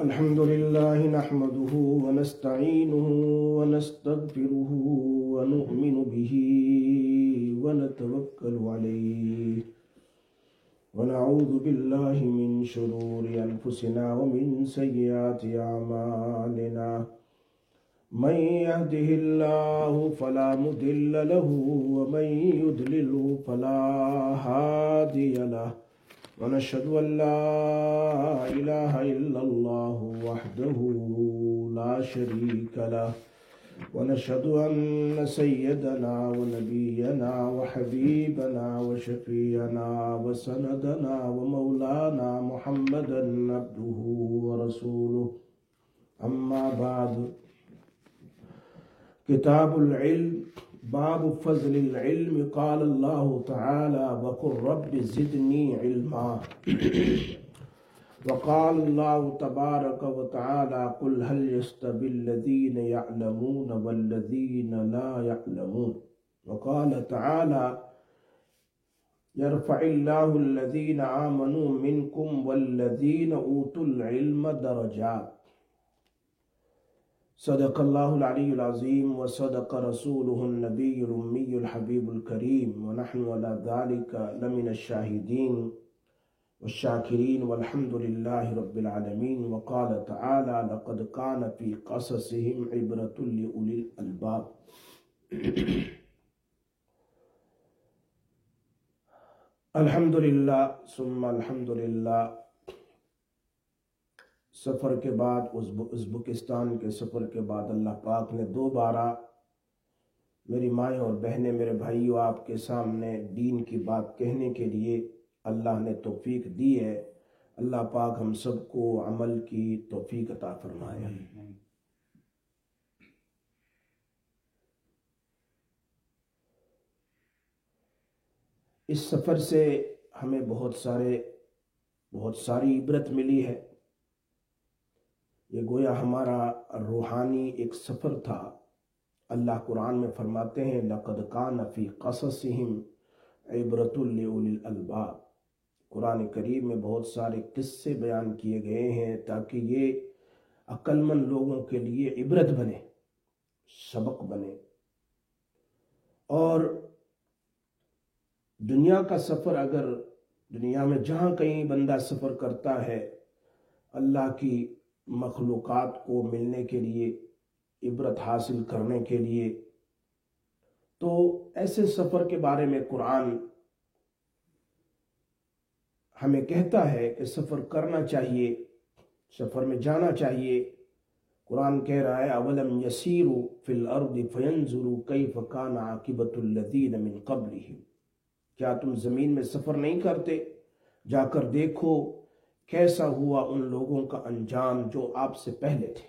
अल्हम्दुलिल्लाहि नहमदुहु व नस्तईनुहु व नस्तगफिरुहु व नु'मिनु बिही व नतवक्कलु अलैहि व नऊज़ु बिल्लाहि मिन शुरूरि अनफुसिना व मिन सय्यिआति अमालिना मन यहदिहिल्लाहु फला मुदिल्ल लहु व मन युद्लिलहु फला हादिय लहु वनशहदु अल्ला इलाहा इल्लल्लाहु वहदहु ला शरीका लहु वनशहदु अन्न सय्यदना व नबियना व हबीबना व शफीअना व सनदना व मौलाना मुहम्मदन अब्दुहु व रसूलुहु अम्मा बाद किताबुल इल्म बाब फज़लिल इल्म क़ाल अल्लाहु तआला वक़ुल रब्बि ज़िदनी इल्मा वक़ाल अल्लाहु तबारक व तआला क़ुल हल यस्तविल लज़ीन यअलमून वल्लज़ीन ला यअलमून वक़ाल तआला यरफ़इल्लाहु अल्लज़ीन आमनू मिनकुम वल्लज़ीन ऊतुल इल्म दरजात सदक़ल्लाहुल अलीयुल अज़ीम व सदक़ रसूलुहुन नबियुल उम्मियुल हबीबुल करीम व नहनु अला ज़ालिका लमिनश शाहिदीन वश्शाकिरीन वल्हम्दुलिल्लाहि रब्बिल आलमीन व क़ाल तआला लक़द कान फ़ी क़ससिहिम इब्रतुल लिउलिल अलबाब। अल्हम्दुलिल्लाह सुम्मा अल्हम्दुलिल्लाह। सफ़र के बाद उज़्बेकिस्तान के सफ़र के बाद अल्लाह पाक ने दोबारा मेरी माएँ और बहनें, मेरे भाइयों, आपके सामने दीन की बात कहने के लिए अल्लाह ने तौफीक दी है। अल्लाह पाक हम सबको अमल की तौफीक अता फरमाए। इस सफ़र से हमें बहुत सारी इबरत मिली है। ये गोया हमारा रूहानी एक सफ़र था। अल्लाह कुरान में फरमाते हैं लक़द कान फ़ी क़ससिहिम इब्रतुल लिउलिल अलबाब। कुरान करीम में बहुत सारे किस्से बयान किए गए हैं ताकि ये अक्लमंद लोगों के लिए इबरत बने, सबक बने। और दुनिया का सफ़र, अगर दुनिया में जहाँ कहीं बंदा सफ़र करता है अल्लाह की मखलूक़ात को मिलने के लिए, इबरत हासिल करने के लिए, तो ऐसे सफ़र के बारे में कुरान हमें कहता है कि सफ़र करना चाहिए, सफ़र में जाना चाहिए। कुरान कह रहा है अवलम यसीरू फिल अर्दि फयंजुरू कैफ़ कान आकिबतुल लज़ीन मिन क़ब्लिहिम। क्या तुम ज़मीन में सफ़र नहीं करते? जाकर देखो कैसा हुआ उन लोगों का अंजाम जो आपसे पहले थे।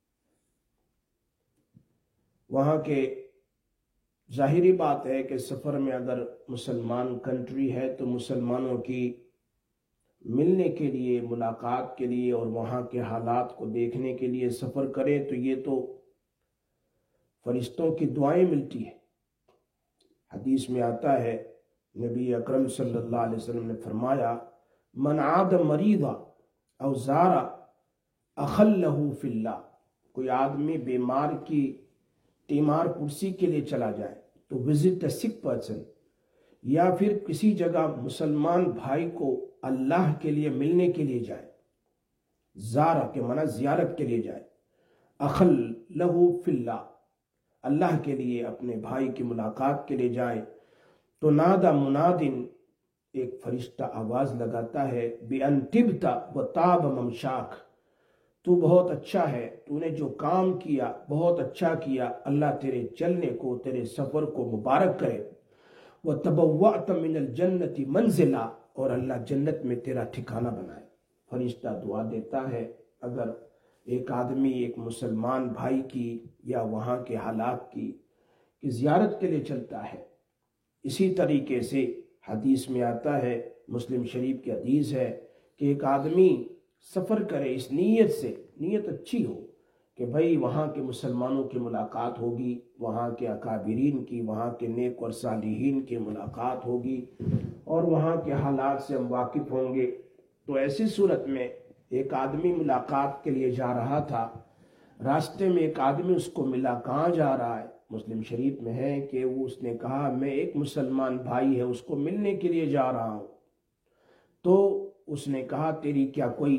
वहाँ के जाहिरी बात है कि सफ़र में अगर मुसलमान कंट्री है तो मुसलमानों की मिलने के लिए, मुलाकात के लिए और वहाँ के हालात को देखने के लिए सफ़र करें तो ये तो फरिश्तों की दुआएं मिलती है। हदीस में आता है, नबी अकरम सल्लल्लाहु अलैहि वसल्लम ने फरमाया मन आद मरीदा औ ज़ारा अखल्लहु फिल्लाह। कोई आदमी बीमार की तीमार पुरसी के लिए चला जाए तो विजिट द सिक पर्सन, या फिर किसी जगह मुसलमान भाई को अल्लाह के लिए मिलने के लिए जाए, ज़ारा के मना ज़ियारत के लिए जाए, अखल्लहु फिल्लाह, अल्लाह के लिए अपने भाई की मुलाकात के लिए जाए, तो नादा मुनादिन, एक फरिश्ता आवाज लगाता है बेअनतिबता व ताब ममशाक, तू बहुत अच्छा है, तूने जो काम किया बहुत अच्छा किया, अल्लाह तेरे चलने को, तेरे सफर को मुबारक करे। व तबव्वअत मिनल जन्नति मंजिला, और अल्लाह जन्नत में तेरा ठिकाना बनाए। फरिश्ता दुआ देता है। अगर एक आदमी एक मुसलमान भाई की या वहाँ के हालात की ज़ियारत के लिए चलता है, इसी तरीके से हदीस में आता है, मुस्लिम शरीफ की हदीस है कि एक आदमी सफ़र करे इस नीयत से, नीयत अच्छी हो कि भाई वहाँ के मुसलमानों की मुलाकात होगी, वहाँ के अकाबिरीन की, वहाँ के नेक और सालिहीन की मुलाकात होगी और वहाँ के हालात से हम वाकिफ़ होंगे। तो ऐसी सूरत में एक आदमी मुलाकात के लिए जा रहा था, रास्ते में एक आदमी उसको मिला, कहाँ जा रहा है? मुस्लिम शरीफ में है कि उसने कहा मैं एक मुसलमान भाई है उसको मिलने के लिए जा रहा हूँ। तो उसने कहा तेरी क्या कोई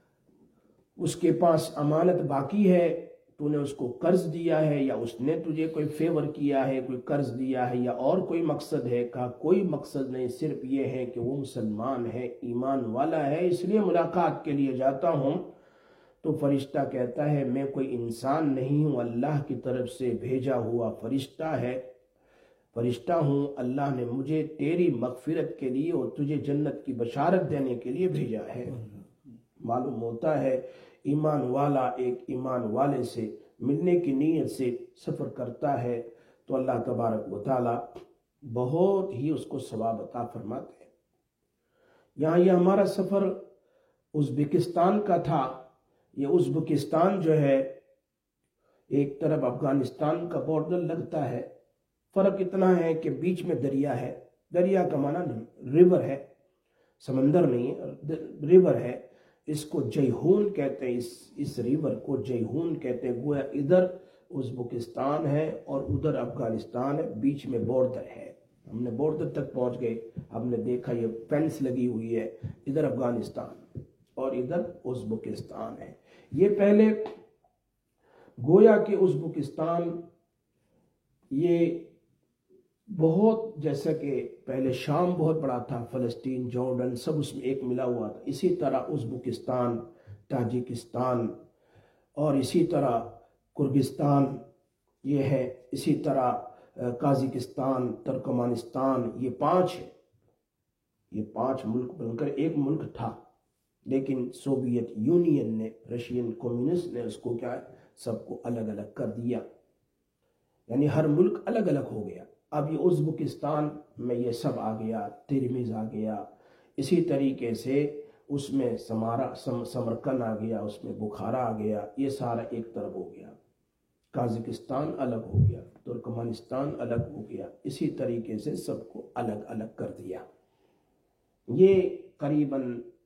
उसके पास अमानत बाकी है, तूने उसको कर्ज दिया है या उसने तुझे कोई फेवर किया है, कोई कर्ज दिया है या और कोई मकसद है? कहा कोई मकसद नहीं, सिर्फ ये है कि वो मुसलमान है, ईमान वाला है, इसलिए मुलाकात के लिए जाता हूँ। तो फरिश्ता कहता है मैं कोई इंसान नहीं हूँ, अल्लाह की तरफ से भेजा हुआ फरिश्ता हूँ। अल्लाह ने मुझे तेरी मगफिरत के लिए और तुझे जन्नत की बशारत देने के लिए भेजा है। मालूम होता है ईमान वाला एक ईमान वाले से मिलने की नीयत से सफ़र करता है तो अल्लाह तबारक व तआला बहुत ही उसको सवाब अता फरमाते हैं। यहाँ यह हमारा सफ़र उज़्बेकिस्तान का था। ये उज़्बेकिस्तान जो है एक तरफ अफगानिस्तान का बॉर्डर लगता है। फ़र्क इतना है कि बीच में दरिया है, दरिया का माना रिवर है, समंदर नहीं है, रिवर है। इसको जयहून कहते हैं, इस रिवर को जयहून कहते हैं। गोया इधर उज़्बेकिस्तान है और उधर अफगानिस्तान है, बीच में बॉर्डर है। हमने बॉर्डर तक पहुंच गए, हमने देखा ये फेंस लगी हुई है, इधर अफगानिस्तान और इधर उज़्बेकिस्तान है। ये पहले गोया के उज़्बेकिस्तान ये बहुत, जैसा कि पहले शाम बहुत बड़ा था, फ़लस्तीन, जॉर्डन सब उसमें एक मिला हुआ था, इसी तरह उज़्बेकिस्तान, ताजिकिस्तान और इसी तरह कुर्गिस्तान ये है, इसी तरह काज़ाकिस्तान, तुर्कमानिस्तान, ये 5 है। ये 5 मुल्क बनकर एक मुल्क था, लेकिन सोवियत यूनियन ने, रशियन कम्युनिस्ट ने उसको क्या है, सबको अलग अलग कर दिया, यानी हर मुल्क अलग अलग हो गया। अब ये उज़्बेकिस्तान में ये सब आ गया, तिर्मिज़ आ गया, इसी तरीके से उसमें समरकंद आ गया, उसमें बुखारा आ गया, ये सारा एक तरफ हो गया। काज़ाकिस्तान अलग हो गया, तुर्कमानिस्तान अलग हो गया, इसी तरीके से सबको अलग अलग कर दिया। ये करीबन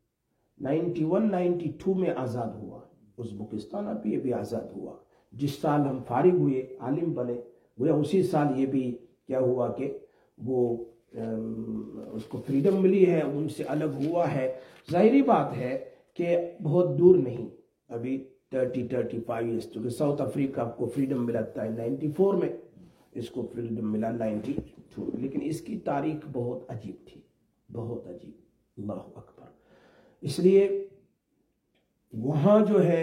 91-92 में आज़ाद हुआ उज़्बेकिस्तान। अब ये भी आज़ाद हुआ। जिस साल हम फारिग हुए, आलिम बने, वह उसी साल ये भी क्या हुआ कि वो उसको फ्रीडम मिली है, उनसे अलग हुआ है। जाहिरी बात है कि बहुत दूर नहीं, अभी 30-35 ईयर्स, क्योंकि साउथ अफ्रीका को फ्रीडम मिला था 94 में, इसको फ्रीडम मिला 92, लेकिन इसकी तारीख बहुत अजीब थी, बहुत अजीब। अल्लाह अकबर। इसलिए वहाँ जो है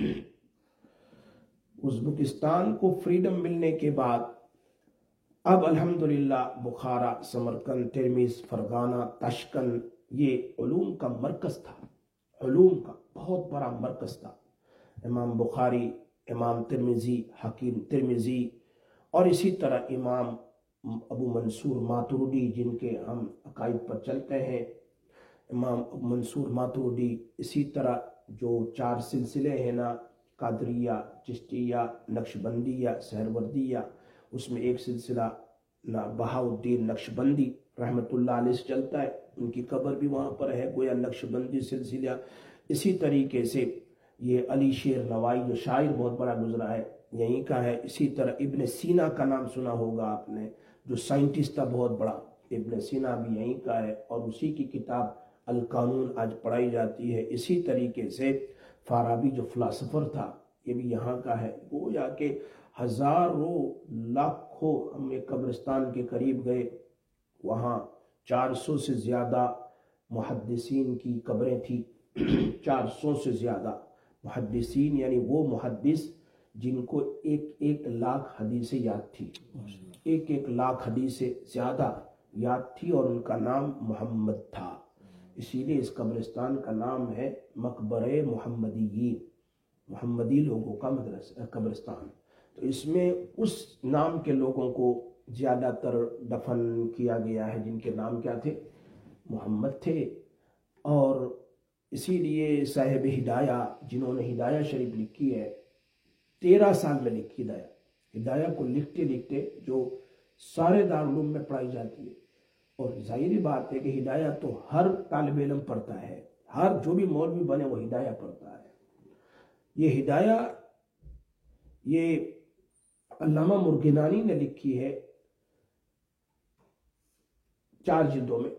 उज़्बेकिस्तान को फ्रीडम मिलने के बाद अब अल्हम्दुलिल्लाह Bukhara, Samarkand, Termez, Fergana, Tashkent ये उलूम का मरकज़ था, उलूम का बहुत बड़ा मरकज़ था। इमाम बुखारी, इमाम तिर्मिज़ी, हकीम तिर्मिज़ी और इसी तरह इमाम अबू मंसूर मातुरीदी, जिनके हम अकाइद पर चलते हैं, इमाम अबू मंसूर मातुरीदी, इसी तरह जो 4 सिलसिले हैं ना, कादरिया, चिश्तिया, नक्शबंदिया, सहरवर्दिया, उसमें एक सिलसिला ना बहाउद्दीन नक्शबंदी रहमतुल्लाह अलैह से चलता है, उनकी कब्र भी वहाँ पर है, गोया नक्शबंदी सिलसिला। इसी तरीके से ये अली शेर नवाई जो शायर बहुत बड़ा गुजरा है, यहीं का है। इसी तरह इब्न सीना का नाम सुना होगा आपने, जो साइंटिस्ट था बहुत बड़ा, इब्न सीना भी यहीं का है और उसी की किताब अल कानून आज पढ़ाई जाती है। इसी तरीके से फाराबी जो फ़िलासफ़र था, ये भी यहाँ का है। वो जाके हज़ारों लाखों, हम एक कब्रिस्तान के करीब गए, वहाँ 400 से ज़्यादा मुहद्दिसीन की कब्रें थी। 400 से ज़्यादा मुहद्दिसीन, यानी वो मुहद्दिस जिनको 1-1 लाख हदीसें याद थी, 1-1 लाख हदीसें ज़्यादा याद थी और उनका नाम मोहम्मद था। इसीलिए इस कब्रिस्तान का नाम है मकबरे मोहम्मदीयीन, मोहम्मदी लोगों का कब्रिस्तान। तो इसमें उस नाम के लोगों को ज़्यादातर दफन किया गया है जिनके नाम क्या थे, मोहम्मद थे। और इसीलिए साहिब हिदाया, जिन्होंने हिदाया शरीफ लिखी है, 13 साल में लिखी हिदाया को लिखते लिखते जो सारे दारुल उलूम में पढ़ाई जाती है। और जाहिर बात है कि हिदाया तो हर तालिब इल्म पढ़ता है, हर जो भी मौलवी बने वो हिदाया पढ़ता है। ये हिदाया ये अल्लामा मुर्गिनानी ने लिखी है 4 जिल्दों में,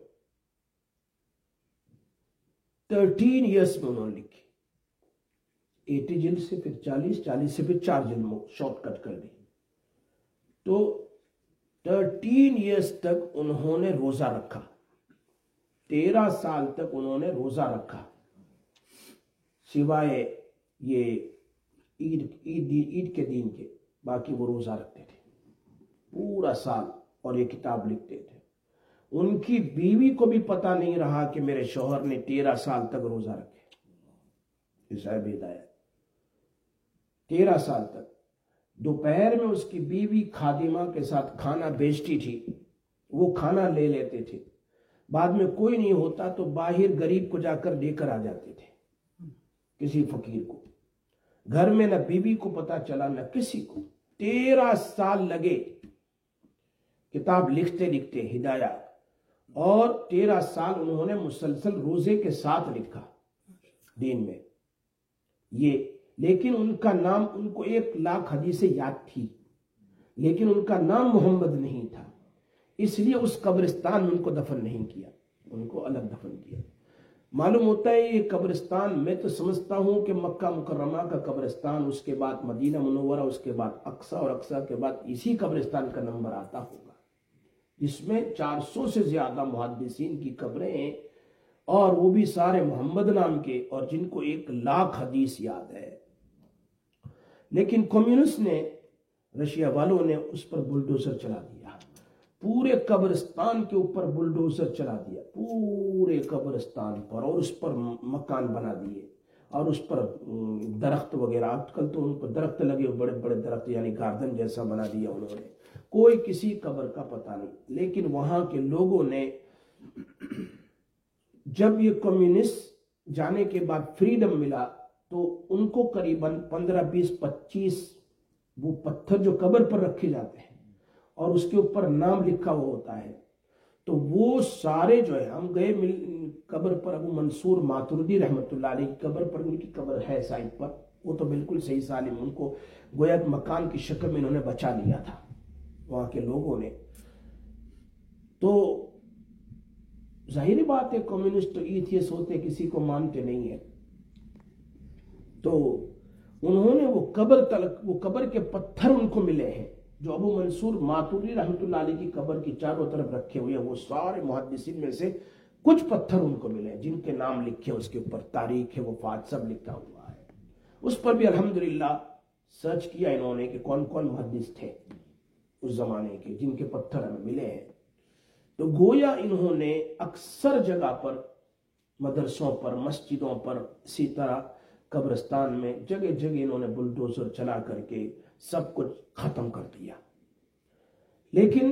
13 ईयर्स में उन्होंने लिखी। 80 जिल्द से फिर 40 से फिर 4 जिल्द में शॉर्टकट कर दी। तो 13 ईयर्स तक उन्होंने रोजा रखा, 13 साल तक उन्होंने रोजा रखा, सिवाय ये ईद के दिन के, बाकी वो रोजा रखते थे पूरा साल और ये किताब लिखते थे। उनकी बीवी को भी पता नहीं रहा कि मेरे शौहर ने 13 साल तक रोजा रखे। साहब हिदायत 13 साल तक दोपहर में उसकी बीवी खादिमा के साथ खाना बेचती थी, वो खाना ले लेते थे, बाद में कोई नहीं होता तो बाहर गरीब को जाकर देकर आ जाते थे, किसी फकीर को। घर में न बीवी को पता चला न किसी को। 13 साल लगे किताब लिखते लिखते हिदाया, और 13 साल उन्होंने मुसलसल रोजे के साथ लिखा दिन में ये। लेकिन उनका नाम, उनको 1 लाख हदीसें याद थी, लेकिन उनका नाम मोहम्मद नहीं था, इसलिए उस कब्रिस्तान में उनको दफन नहीं किया, उनको अलग दफन किया। मालूम होता है ये कब्रिस्तान, मैं तो समझता हूं कि मक्का मुकर्रमा का कब्रिस्तान, उसके बाद मदीना मुनव्वरा, उसके बाद अक्सा, और अक्सा के बाद इसी कब्रिस्तान का नंबर आता होगा, जिसमें 400 से ज्यादा मुहद्दिसीन की कब्रें हैं, और वो भी सारे मोहम्मद नाम के, और जिनको 1 लाख हदीस याद है। लेकिन कम्युनिस्ट ने, रशिया वालों ने उस पर बुलडोजर चला दिया, पूरे कब्रिस्तान के ऊपर बुलडोजर चला दिया, पूरे कब्रिस्तान पर, और उस पर मकान बना दिए, और उस पर दरख्त वगैरह, आजकल तो उन पर दरख्त लगे, बड़े बड़े दरख्त, यानी गार्डन जैसा बना दिया उन्होंने। कोई किसी कब्र का पता नहीं। लेकिन वहां के लोगों ने, जब ये कम्युनिस्ट जाने के बाद फ्रीडम मिला, तो उनको करीबन 15, 20, 25 वो पत्थर जो कब्र पर रखे जाते हैं और उसके ऊपर नाम लिखा हुआ होता है, तो वो सारे जो है, हम गए कब्र पर, अबू मंसूर मातुर्दी रहमतुल्लाह अलैह की कब्र पर, उनकी कब्र है साइड पर, वो तो बिल्कुल सही सालिम, उनको गोया मकान की शक्ल में इन्होंने बचा लिया था वहां के लोगों ने। तो जाहिर बात है कम्युनिस्ट तो एथियस्ट होते, किसी को मानते नहीं है। तो उन्होंने वो कब्र के पत्थर उनको मिले हैं जो अबू मंसूर मातुर्दी रहमतुल्लाह अलैह की कब्र की चारों तरफ रखे हुए हैं। वो सारे मुहद्दिसीन में से कुछ पत्थर उनको मिले हैं जिनके नाम लिखे, उसके ऊपर तारीख है, वफात सब लिखा हुआ है। उस पर भी अल्हम्दुलिल्लाह सर्च किया इन्होंने कि कौन कौन मुहद्दिस थे उस जमाने के जिनके पत्थर हमें मिले हैं। तो गोया इन्होंने अक्सर जगह पर, मदरसों पर, मस्जिदों पर, इसी तरह कब्रिस्तान में जगह जगह इन्होंने बुलडोजर चला करके सब कुछ खत्म कर दिया। लेकिन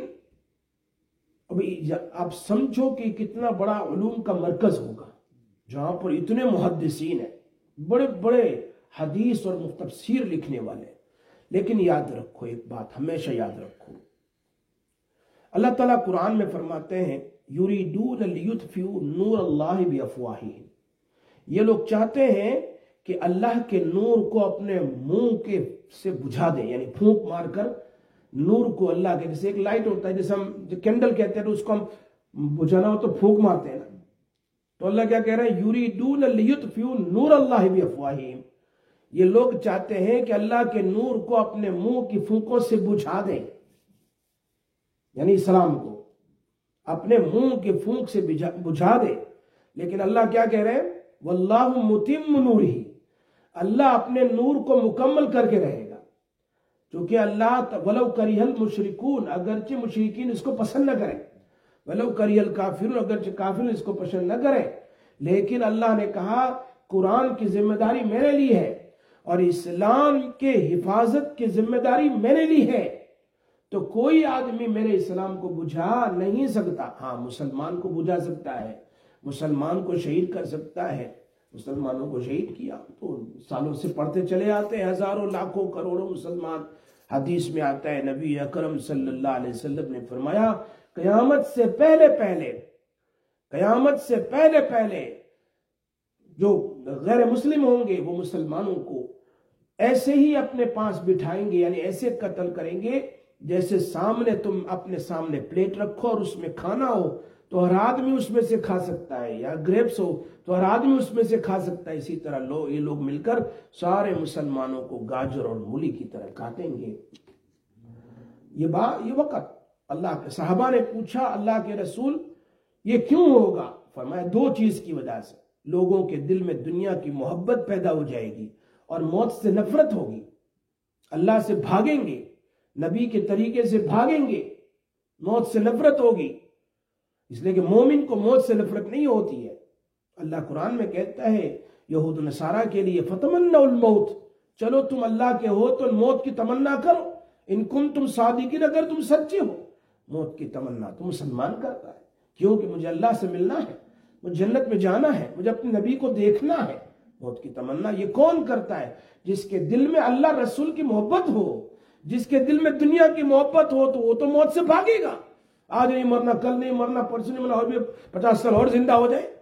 अभी आप समझो कि कितना बड़ा उलूम का मरकज होगा जहां पर इतने मुहद्दिसीन हैं, बड़े बड़े हदीस और तफसीर लिखने वाले। लेकिन याद रखो एक बात, हमेशा याद रखो, अल्लाह ताला कुरान में फरमाते हैं, युरीदून लियुत्फिउ नूर अल्लाह बिअफ़वाहिहिम, ये लोग चाहते हैं कि अल्लाह के नूर को अपने मुंह के से बुझा दें, यानी फूंक मारकर नूर को, अल्लाह के, जैसे एक लाइट होता है, जैसे हम जो कैंडल कहते हैं, तो उसको हम बुझाना हो तो फूंक मारते हैं ना। तो अल्लाह क्या कह रहे हैं, युरीदून लियुत्फिउ नूर अल्लाह बिअफ़वाहिहिम, ये लोग चाहते हैं कि अल्लाह के नूर को अपने मुंह की फूंकों से बुझा दें, यानी इस्लाम को अपने मुंह की फूंक से बुझा दे। लेकिन अल्लाह क्या कह रहे हैं, वल्लाहु मुतिम्मु नूरिही, अल्लाह अपने नूर को मुकम्मल करके रहेगा। क्योंकि अल्लाह वलौ करिहल मुशरिकून, अगरचे मुशरिकीन इसको पसंद न करें, वलौ करिहल काफिरून, अगरचे काफिर इसको पसंद न करें, लेकिन अल्लाह ने कहा कुरान की जिम्मेदारी मैंने ली है और इस्लाम के हिफाजत की जिम्मेदारी मैंने ली है। तो कोई आदमी मेरे इस्लाम को बुझा नहीं सकता। हाँ, मुसलमान को बुझा सकता है, मुसलमान को शहीद कर सकता है। मुसलमानों को शहीद किया तो सालों से पढ़ते चले आते हैं, हजारों लाखों करोड़ों मुसलमान। हदीस में आता है, नबी अकरम सल्लल्लाहु अलैहि वसल्लम ने फरमाया, कयामत से पहले पहले जो गैर मुस्लिम होंगे वो मुसलमानों को ऐसे ही अपने पास बिठाएंगे, यानी ऐसे कत्ल करेंगे जैसे सामने तुम अपने सामने प्लेट रखो और उसमें खाना हो तो हर आदमी उसमें से खा सकता है, या ग्रेप्स हो तो हर आदमी उसमें से खा सकता है। इसी तरह ये लोग मिलकर सारे मुसलमानों को गाजर और मूली की तरह काटेंगे। ये वक्त अल्लाह के सहाबा ने पूछा, अल्लाह के रसूल ये क्यों होगा? फरमाया, दो चीज की वजह से। लोगों के दिल में दुनिया की मोहब्बत पैदा हो जाएगी और मौत से नफरत होगी, अल्लाह से भागेंगे, नबी के तरीके से भागेंगे, मौत से नफरत होगी। इसलिए कि मोमिन को मौत से नफरत नहीं होती है। अल्लाह कुरान में कहता है यहूद नसारा के लिए, फतमन्नउल मौत, चलो तुम अल्लाह के हो तो मौत की तमन्ना करो, इन कुंतुम सादिकीन, अगर तुम सच्चे हो। मौत की तमन्ना तो मुसलमान करता है, क्योंकि मुझे अल्लाह से मिलना है, मुझे जन्नत में जाना है, मुझे अपने नबी को देखना है। मौत की तमन्ना ये कौन करता है? जिसके दिल में अल्लाह रसूल की मोहब्बत हो, जिसके दिल में दुनिया की मोहब्बत हो, तो वो तो मौत से भागेगा। आज नहीं मरना, कल नहीं मरना, परसों नहीं मरना, और भी 50 साल और जिंदा हो जाए।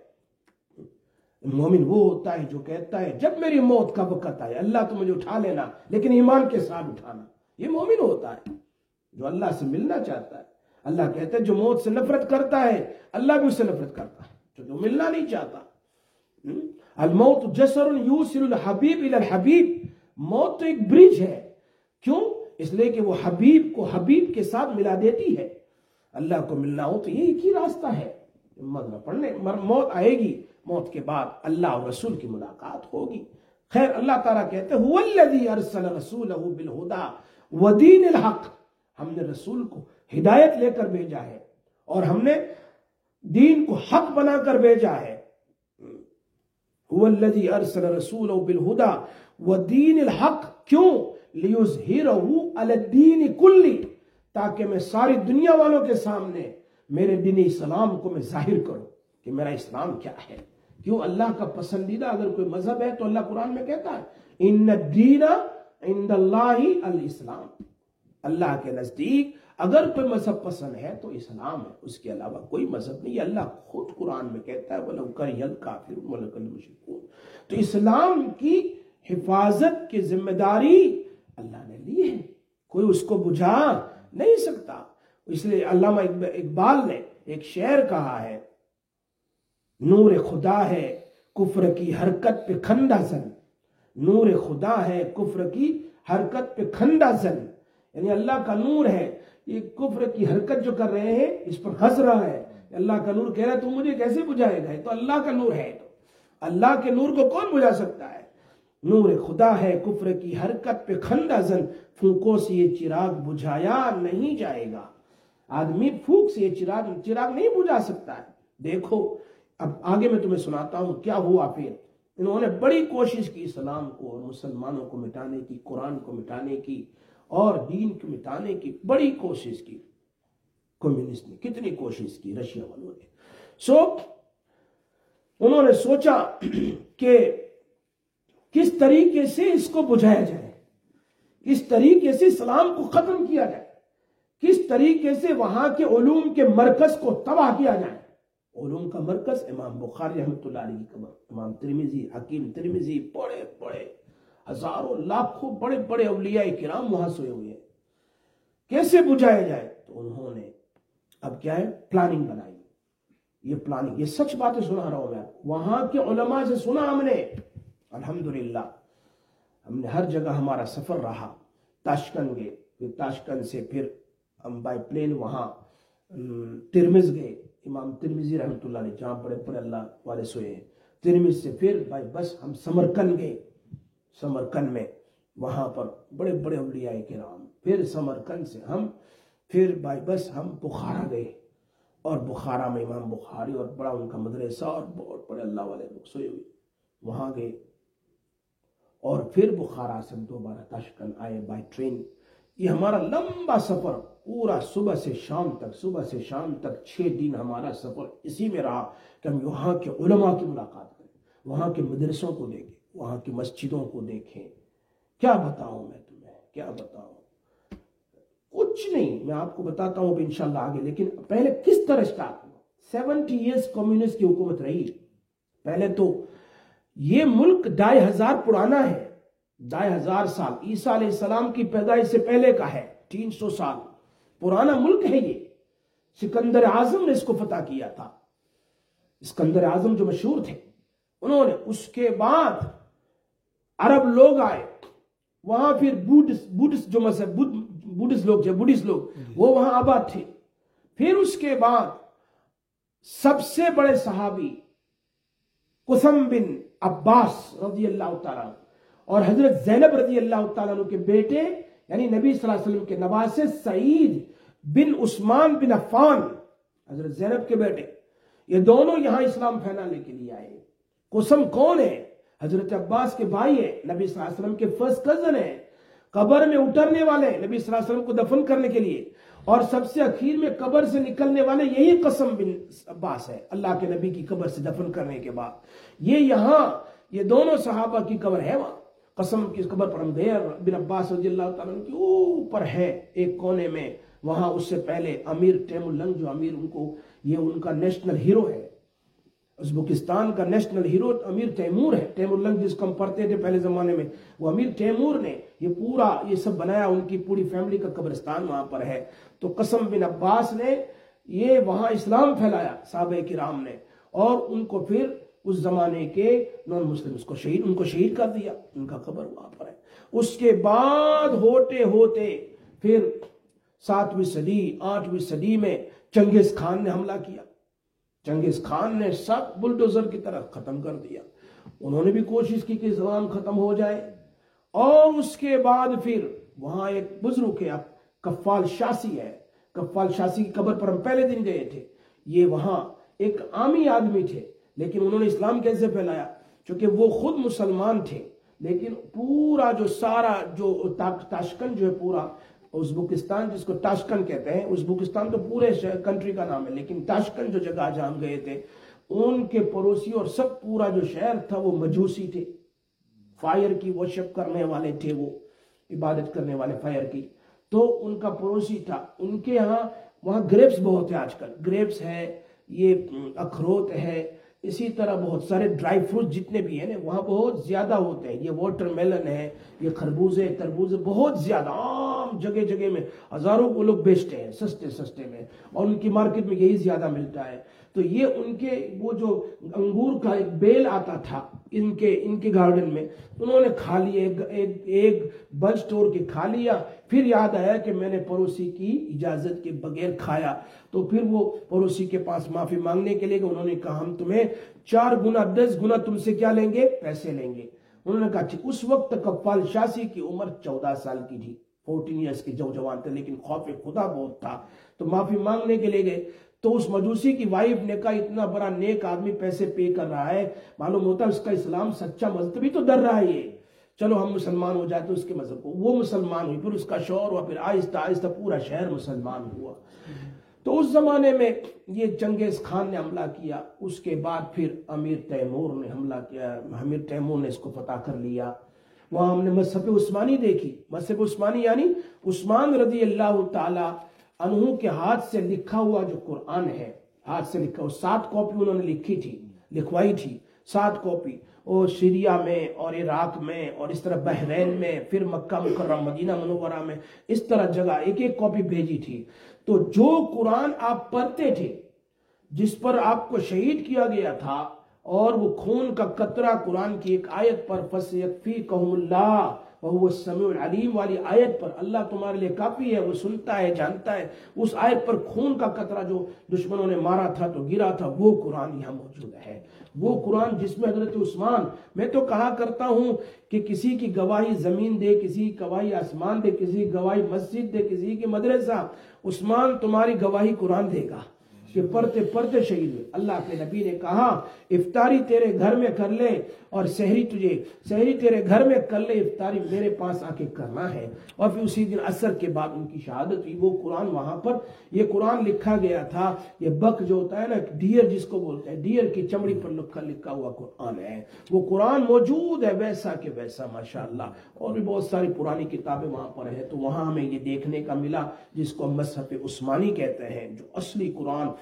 मोमिन वो होता है जो कहता है जब मेरी मौत का वक्त आए अल्लाह तो मुझे उठा लेना, लेकिन ईमान के साथ उठाना। ये मोमिन होता है जो अल्लाह से मिलना चाहता है। अल्लाह कहता है जो मौत से नफरत करता है अल्लाह भी उससे नफरत करता है, जो मिलना नहीं चाहता। अल-मौत जसरुन यूसिलुल हबीब इलल हबीब, मौत तो एक ब्रिज है। क्यों? इसलिए कि वो हबीब को हबीब के साथ मिला देती है। अल्लाह को मिलना हो तो ये एक ही रास्ता है, मरना पड़ने मौत आएगी, मौत के बाद अल्लाह और रसूल की मुलाकात होगी। खैर, अल्लाह ताला कहते हैं हुवल्लज़ी अरसल रसूलहु बिल हुदा व दीनिल हक, हमने रसूल को हिदायत लेकर भेजा है और हमने दीन को हक बनाकर भेजा है। हुवल्लज़ी अरसल रसूलहु बिल हुदा व दीनिल हक, क्यों? लियुज़हिरहु अलद्दीन कुल्ली, ताकि मैं सारी दुनिया वालों के सामने मेरे दीन इस्लाम को मैं जाहिर करूं कि मेरा इस्लाम क्या है। क्यों? अल्लाह का पसंदीदा अगर कोई मजहब है तो अल्लाह कुरान में कहता है इन्ना दीना इंदल्लाहि अल इस्लाम, अल्लाह के नजदीक अगर कोई मजहब पसंद है तो इस्लाम है, उसके अलावा कोई मजहब नहीं। अल्लाह खुद कुरान में कहता है वलौ करिहल काफिरून वलौ करिहल मुशरिकून। तो इस्लाम की हिफाजत की जिम्मेदारी अल्लाह ने ली है, कोई उसको बुझा नहीं सकता। इसलिए अल्लामा इकबाल ने एक शेर कहा है, नूर खुदा है कुफ्र की हरकत पे खंदा जन, नूर खुदा है कुफ्र की हरकत पे खंदा जन, यानी अल्लाह का नूर है, ये कुफ्र की हरकत जो कर रहे हैं इस पर हंस रहा है। अल्लाह का नूर कह रहा है तू मुझे कैसे बुझाएगा, तो अल्लाह का नूर है, तो अल्लाह के नूर को कौन बुझा सकता है। नूर खुदा है कुफ्र की हरकत पे खंदा जन, फूकों से ये चिराग बुझाया नहीं जाएगा। आदमी फूक से ये चिराग नहीं बुझा सकता है। देखो अब आगे मैं तुम्हें सुनाता हूं क्या हुआ। फिर इन्होंने बड़ी कोशिश की इस्लाम को और मुसलमानों को मिटाने की, कुरान को मिटाने की और दीन को मिटाने की बड़ी कोशिश की। कम्युनिस्ट ने कितनी कोशिश की, रशिया वालों ने। उन्होंने सोचा कि किस तरीके से इसको बुझाया जाए, किस तरीके से इस्लाम को खत्म किया जाए, किस तरीके से वहां के उलूम के मरकज को तबाह किया जाए। उलूम का मरकज इमाम बुखारी रहमतुल्लाह अलैह की कब्र, इमाम तिरमिजी, हकीम तिरमिजी, बड़े बड़े हजारों लाखों बड़े बड़े औलिया किराम वहां सोए हुए हैं। कैसे बुझाया जाए? तो उन्होंने अब क्या है, प्लानिंग बनाई। ये प्लानिंग, ये सच बातें सुना रहा हूं मैं, वहां के उलमा से सुना हमने। अल्हम्दुलिल्लाह हमने हर जगह हमारा सफर रहा। ताशकंद गए, फिर ताशकंद से फिर हम बाय प्लेन वहां तिरमिज गए, इमाम तिरमिजी रहमतुल्लाह अलैह जहां बड़े बड़े अल्लाह वाले सोए हैं। तिरमिज से फिर बाय बस हम समरकंद गए, समरकंद में वहां पर बड़े बड़े औलिया किराम। फिर समरकंद से हम फिर बाय बस हम बुखारा गए, और बुखारा में इमाम बुखारी और बड़ा उनका मदरसा और बहुत बड़े अल्लाह वाले लोग सोए हुए, वहां गए। और फिर बुखारा से हम दोबारा ताशकंद आए बाय ट्रेन। ये हमारा लंबा सफर पूरा सुबह से शाम तक 6 दिन हमारा सफर इसी में रहा कि हम वहां के उलमा की मुलाकात करें, वहां के मदरसों को देखें, वहां की मस्जिदों को देखें। क्या बताऊं मैं तुम्हें, क्या बताऊं, कुछ नहीं। मैं आपको बताता हूं इंशाल्लाह आगे, लेकिन पहले किस तरह स्टार्ट हुआ। 70 ईयर्स कम्युनिस्ट की हुकूमत रही। पहले तो ये मुल्क 2500 पुराना है, 2500 साल ईसा अलैहिस्सलाम की पैदाइश से पहले का है, 300 साल पुराना मुल्क है ये। सिकंदर आजम ने इसको फतह किया था, सिकंदर आजम जो मशहूर थे उन्होंने। उसके बाद अरब लोग आए वहां, फिर बुद्धिस्ट जो मजहब बुद्धिस्ट लोग वो वहां आबाद थे। फिर उसके बाद सबसे बड़े सहाबी कुसम बिन अब्बास रजी अल्लाह तआला और हजरत ज़ैनब रजी अल्लाह तआला के बेटे यानी नबी सल्लल्लाहु अलैहि वसल्लम के नवासे सईद बिन उस्मान बिन अफ़्फ़ान, हजरत ज़ैनब के बेटे, ये दोनों यहां इस्लाम फैलाने के लिए आए। कुसम कौन है? हजरत अब्बास के भाई है, नबी सल्लल्लाहु अलैहि वसल्लम के फर्स्ट कजन है, कब्र में उतरने वाले नबी सल्लल्लाहु अलैहि वसल्लम को दफन करने के लिए, और सबसे आखिर में कब्र से निकलने वाले यही कसम बिन अब्बास है, अल्लाह के नबी की कब्र से दफन करने के बाद। ये दोनों सहाबा की कब्र है वहां। कसम की कब्र पर हम गए, बिन अब्बास रज़ियल्लाहु ताला अन्हु की ऊपर है एक कोने में। वहां उससे पहले अमीर तैमुरलंग जो अमीर, उनको ये उनका नेशनल हीरो है, उज़्बेकिस्तान का नेशनल हीरो अमीर तैमूर है। तैमुरलंग जिसको हम पढ़ते थे पहले जमाने में, वो अमीर तैमूर ने ये पूरा ये सब बनाया, उनकी पूरी फैमिली का कब्रिस्तान वहां पर है। तो कसम बिन अब्बास ने ये वहां इस्लाम फैलाया सहाबा किराम ने, और उनको फिर उस जमाने के नॉन मुस्लिम उनको शहीद कर दिया, उनका कब्र वहां पर है। उसके बाद होते होते फिर 7वीं सदी 8वीं सदी में चंगेज खान ने हमला किया। चंगेज खान ने सब बुलडोजर की तरह खत्म कर दिया। उन्होंने भी कोशिश की कि इस्लाम खत्म हो जाए, और उसके बाद फिर वहां एक बुजुर्ग है, कफ्फाल शासी है, कफ्फाल शासी की कब्र पर हम पहले दिन गए थे। ये वहां एक आमी आदमी थे, लेकिन उन्होंने इस्लाम कैसे फैलाया? क्योंकि वो खुद मुसलमान थे, लेकिन पूरा जो सारा जो ताशकंद जो है, पूरा उज़्बेकिस्तान जिसको ताशकंद कहते हैं, उज़्बेकिस्तान तो पूरे कंट्री का नाम है, लेकिन ताशकंद जो जगह जहां हम गए थे, उनके पड़ोसी और सब पूरा जो शहर था वो मजूसी थे, फायर की वर्शिप करने वाले थे, वो इबादत करने वाले फायर की। तो उनका पड़ोसी था, उनके यहाँ वहाँ ग्रेप्स बहुत है आजकल, ग्रेप्स है, ये अखरोट है, इसी तरह बहुत सारे ड्राई फ्रूट जितने भी है ना वहाँ बहुत ज्यादा होते हैं। ये वाटरमेलन है, ये खरबूजे तरबूजे बहुत ज्यादा आम जगह जगह में हजारों को लोग बेचते हैं सस्ते सस्ते में, और उनकी मार्केट में यही ज्यादा मिलता है। तो ये उनके वो जो अंगूर का एक बेल आता था इनके गार्डन में, उन्होंने खा लिए, एक बंच तोड़ के खा लिया। फिर याद आया कि मैंने पड़ोसी की इजाजत के बगैर खाया, तो फिर वो पड़ोसी के पास माफी मांगने के लिए गए। उन्होंने कहा हम तुम्हें 4 गुना 10 गुना तुमसे क्या लेंगे? पैसे लेंगे। उन्होंने कहा ठीक। उस वक्त कफ्फाल शासी की उम्र 14 साल की थी, 14 ईयर्स के जवान थे, लेकिन खौफ खुदा बहुत था, तो माफी मांगने के लिए गए। तो उस मजूसी की वाइफ ने कहा इतना बड़ा नेक आदमी पैसे पे कर रहा है, मालूम होता है उसका इस्लाम सच्चा मजहब भी तो डर रहा है ये, चलो हम मुसलमान हो जाए तो उसके मजहब को। वो मुसलमान हुई, फिर उसका शौहर हुआ, फिर आहिस्ता आहिस्ता पूरा शहर मुसलमान हुआ। तो उस जमाने में ये चंगेज खान ने हमला किया। उसके बाद फिर अमीर तैमूर ने हमला किया, अमीर तैमूर ने इसको फतह कर लिया। वहां हमने मजहब उस्मानी देखी। मजहब उस्मानी यानी उस्मान रज़ी अल्लाह ताला अन्हु के हाथ से लिखा हुआ जो कुरान है, हाथ से लिखा, 7 कॉपी उन्होंने लिखवाई थी 7 कॉपी, और सीरिया में और इराक में और इस तरह बहरैन में, फिर मक्का मुकर्रम मदीना मुनव्वरा में, इस तरह जगह एक एक कॉपी भेजी थी। तो जो कुरान आप पढ़ते थे, जिस पर आपको शहीद किया गया था, और वो खून का कतरा कुरान की एक आयत पर फसयकफीकहुमुल्लाह वहुव समीउल अलीम वाली आयत पर, अल्लाह तुम्हारे लिए काफी है, वो सुनता है जानता है, उस आयत पर खून का कतरा जो दुश्मनों ने मारा था तो गिरा था, वो कुरान यहाँ मौजूद है। वो कुरान जिसमें हजरत उस्मान, मैं तो कहा करता हूं कि किसी की गवाही जमीन दे, किसी की गवाही आसमान दे, किसी की गवाही मस्जिद दे, किसी की मदरसा, उस्मान तुम्हारी गवाही कुरान देगा कि पढ़ते पढ़ते शहीद हुए। अल्लाह के नबी ने कहा इफ्तारी तेरे घर में कर ले, और सहरी तेरे घर में कर ले, इफ्तारी मेरे पास आके करना है। और फिर उसी दिन असर के बाद उनकी शहादत हुई। वो कुरान वहां पर, ये कुरान लिखा गया था, ये बक जो होता है ना, डियर जिसको बोलते हैं, डियर की चमड़ी पर लिखा हुआ कुरान है। वो कुरान मौजूद है वैसा के वैसा माशाअल्लाह। और भी बहुत सारी पुरानी किताबें वहां पर है। तो वहां हमें ये देखने का मिला जिसको मजहब उस्मानी कहते हैं, जो असली कुरान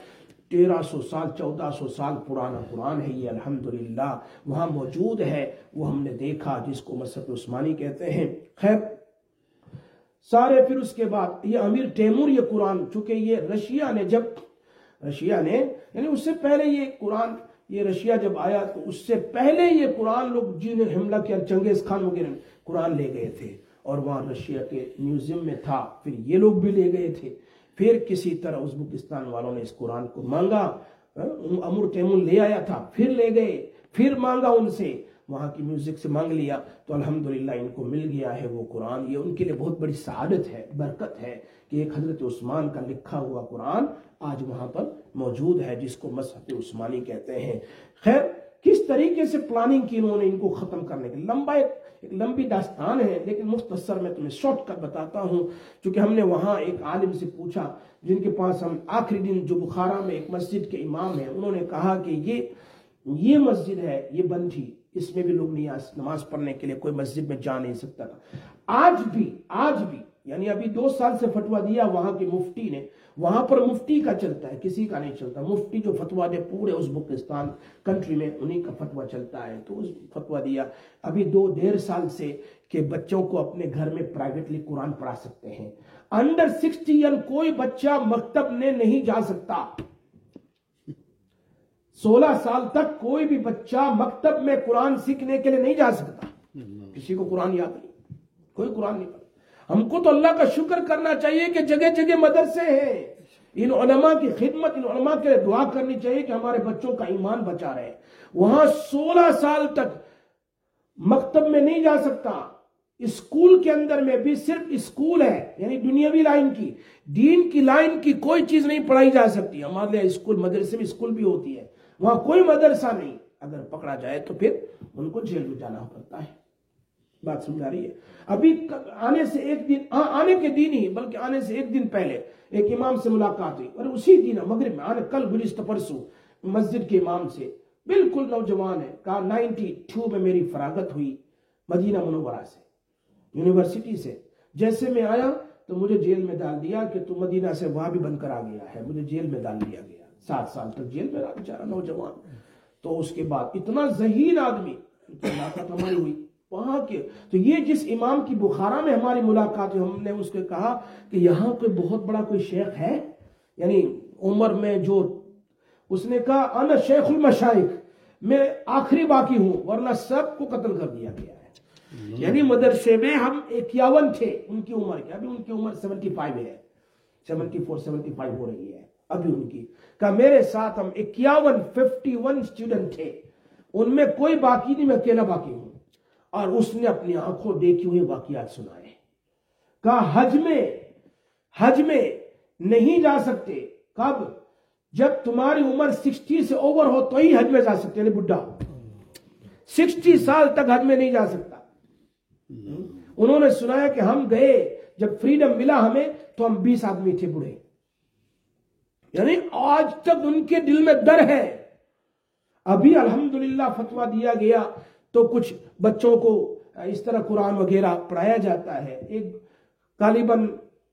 1300 साल 1400 साल पुराना कुरान है ये, अल्हम्दुलिल्लाह वहाँ मौजूद है, वो हमने देखा, जिसको मसहफ उस्मानी कहते हैं। खैर सारे, फिर उसके बाद ये अमीर तैमूर ये कुरान, चूंकि ये रशिया ने यानी उससे पहले ये कुरान, ये रशिया जब आया तो उससे पहले ये कुरान लोग जिन्हें हमला किया, चंगेज खान वगैरह कुरान ले गए थे और वहाँ रशिया के म्यूजियम में था, फिर ये लोग भी ले गए थे, फिर किसी तरह उज़्बेकिस्तान वालों ने इस कुरान को मांगा, अमीर तैमूर ले आया था, फिर ले गए, फिर मांगा उनसे, वहाँ की म्यूजिक से मांग लिया, तो अल्हम्दुलिल्लाह इनको मिल गया है वो कुरान। ये उनके लिए बहुत बड़ी सआदत है, बरकत है कि एक हजरत उस्मान का लिखा हुआ कुरान आज वहाँ पर मौजूद है, जिसको मसहफ उस्मानी कहते हैं। खैर किस तरीके से प्लानिंग की इन्होंने इनको खत्म करने की, एक लंबी दास्तान है, लेकिन मुख्तसर में तुम्हें शॉर्टकट बताता हूँ। क्योंकि हमने वहाँ एक आलिम से पूछा, जिनके पास हम आखिरी दिन, जो बुखारा में एक मस्जिद के इमाम है, उन्होंने कहा कि ये मस्जिद है, ये बंद थी, इसमें भी लोग नमाज पढ़ने के लिए कोई मस्जिद में जा नहीं सकता था। आज भी यानी अभी 2 साल से फतवा दिया वहां के मुफ्ती ने, वहां पर मुफ्ती का चलता है, किसी का नहीं चलता। मुफ्ती जो फतवा दे पूरे उज़्बेकिस्तान कंट्री में, उन्हीं का फतवा चलता है। तो उस फतवा दिया अभी 2-1.5 साल से कि बच्चों को अपने घर में प्राइवेटली कुरान पढ़ा सकते हैं। अंडर 60 ईयर कोई बच्चा मकतब में नहीं जा सकता। 16 साल तक कोई भी बच्चा मकतब में कुरान सीखने के लिए नहीं जा सकता। किसी को कुरान याद नहीं, कोई कुरान नहीं पढ़ा। हमको तो अल्लाह का शुक्र करना चाहिए कि जगह जगह मदरसे हैं। इन उलमा की खिदमत, इन उलमा के लिए दुआ करनी चाहिए कि हमारे बच्चों का ईमान बचा रहे। वहां 16 साल तक मकतब में नहीं जा सकता। स्कूल के अंदर में भी सिर्फ स्कूल है, यानी दुनियावी लाइन की, दीन की लाइन की कोई चीज नहीं पढ़ाई जा सकती। हमारे लिए स्कूल, मदरसे में स्कूल भी होती है, वहां कोई मदरसा नहीं। अगर पकड़ा जाए तो फिर उनको जेल में जाना पड़ता है। बात समझा रही है? अभी आने से एक दिन, आने के दिन ही, बल्कि आने से एक दिन पहले एक इमाम से मुलाकात हुई, और उसी दिन मगरिब में, आने कल गुज़िश्ता परसों, मस्जिद के इमाम से, बिल्कुल नौजवान है, कहा 92 में मेरी फरागत हुई मदीना मुनव्वरा से, यूनिवर्सिटी से। जैसे मैं आया तो मुझे जेल में डाल दिया कि तू मदीना से वहां भी बनकर आ गया है, मुझे जेल में डाल दिया गया। 7 साल तक जेल में रहा बेचारा नौजवान। तो उसके बाद इतना ज़हीन आदमी, मुलाकात हमारी हुई वहां के। तो ये जिस इमाम की बुखारा में हमारी मुलाकात हुई, हमने उसको कहा कि यहाँ कोई बहुत बड़ा कोई शेख है, यानी उम्र में जो, उसने कहा अन शेखुल मशाइख, मैं आखिरी बाकी हूं, वरना सबको कत्ल कर दिया गया है। यानी मदरसे में हम 51 थे उनकी उम्र के, अभी उनकी उम्र 75 है, 74-75 हो रही है अभी उनकी। कहा मेरे साथ हम 51 स्टूडेंट थे, उनमें कोई बाकी नहीं, मैं अकेला बाकी हूं। और उसने अपनी आंखों देखी हुए वाकयात सुनाए। कहा हज में नहीं जा सकते। कब? जब तुम्हारी उम्र 60 से ओवर हो तो ही हज में जा सकते, यानी बुढ़ा 60 साल तक हज में नहीं जा सकता। उन्होंने सुनाया कि हम गए, जब फ्रीडम मिला हमें तो हम 20 आदमी थे बूढ़े, यानी आज तक उनके दिल में डर है। अभी अल्हम्दुलिल्लाह फतवा दिया गया तो कुछ बच्चों को इस तरह कुरान वगैरह पढ़ाया जाता है। एक गालिबन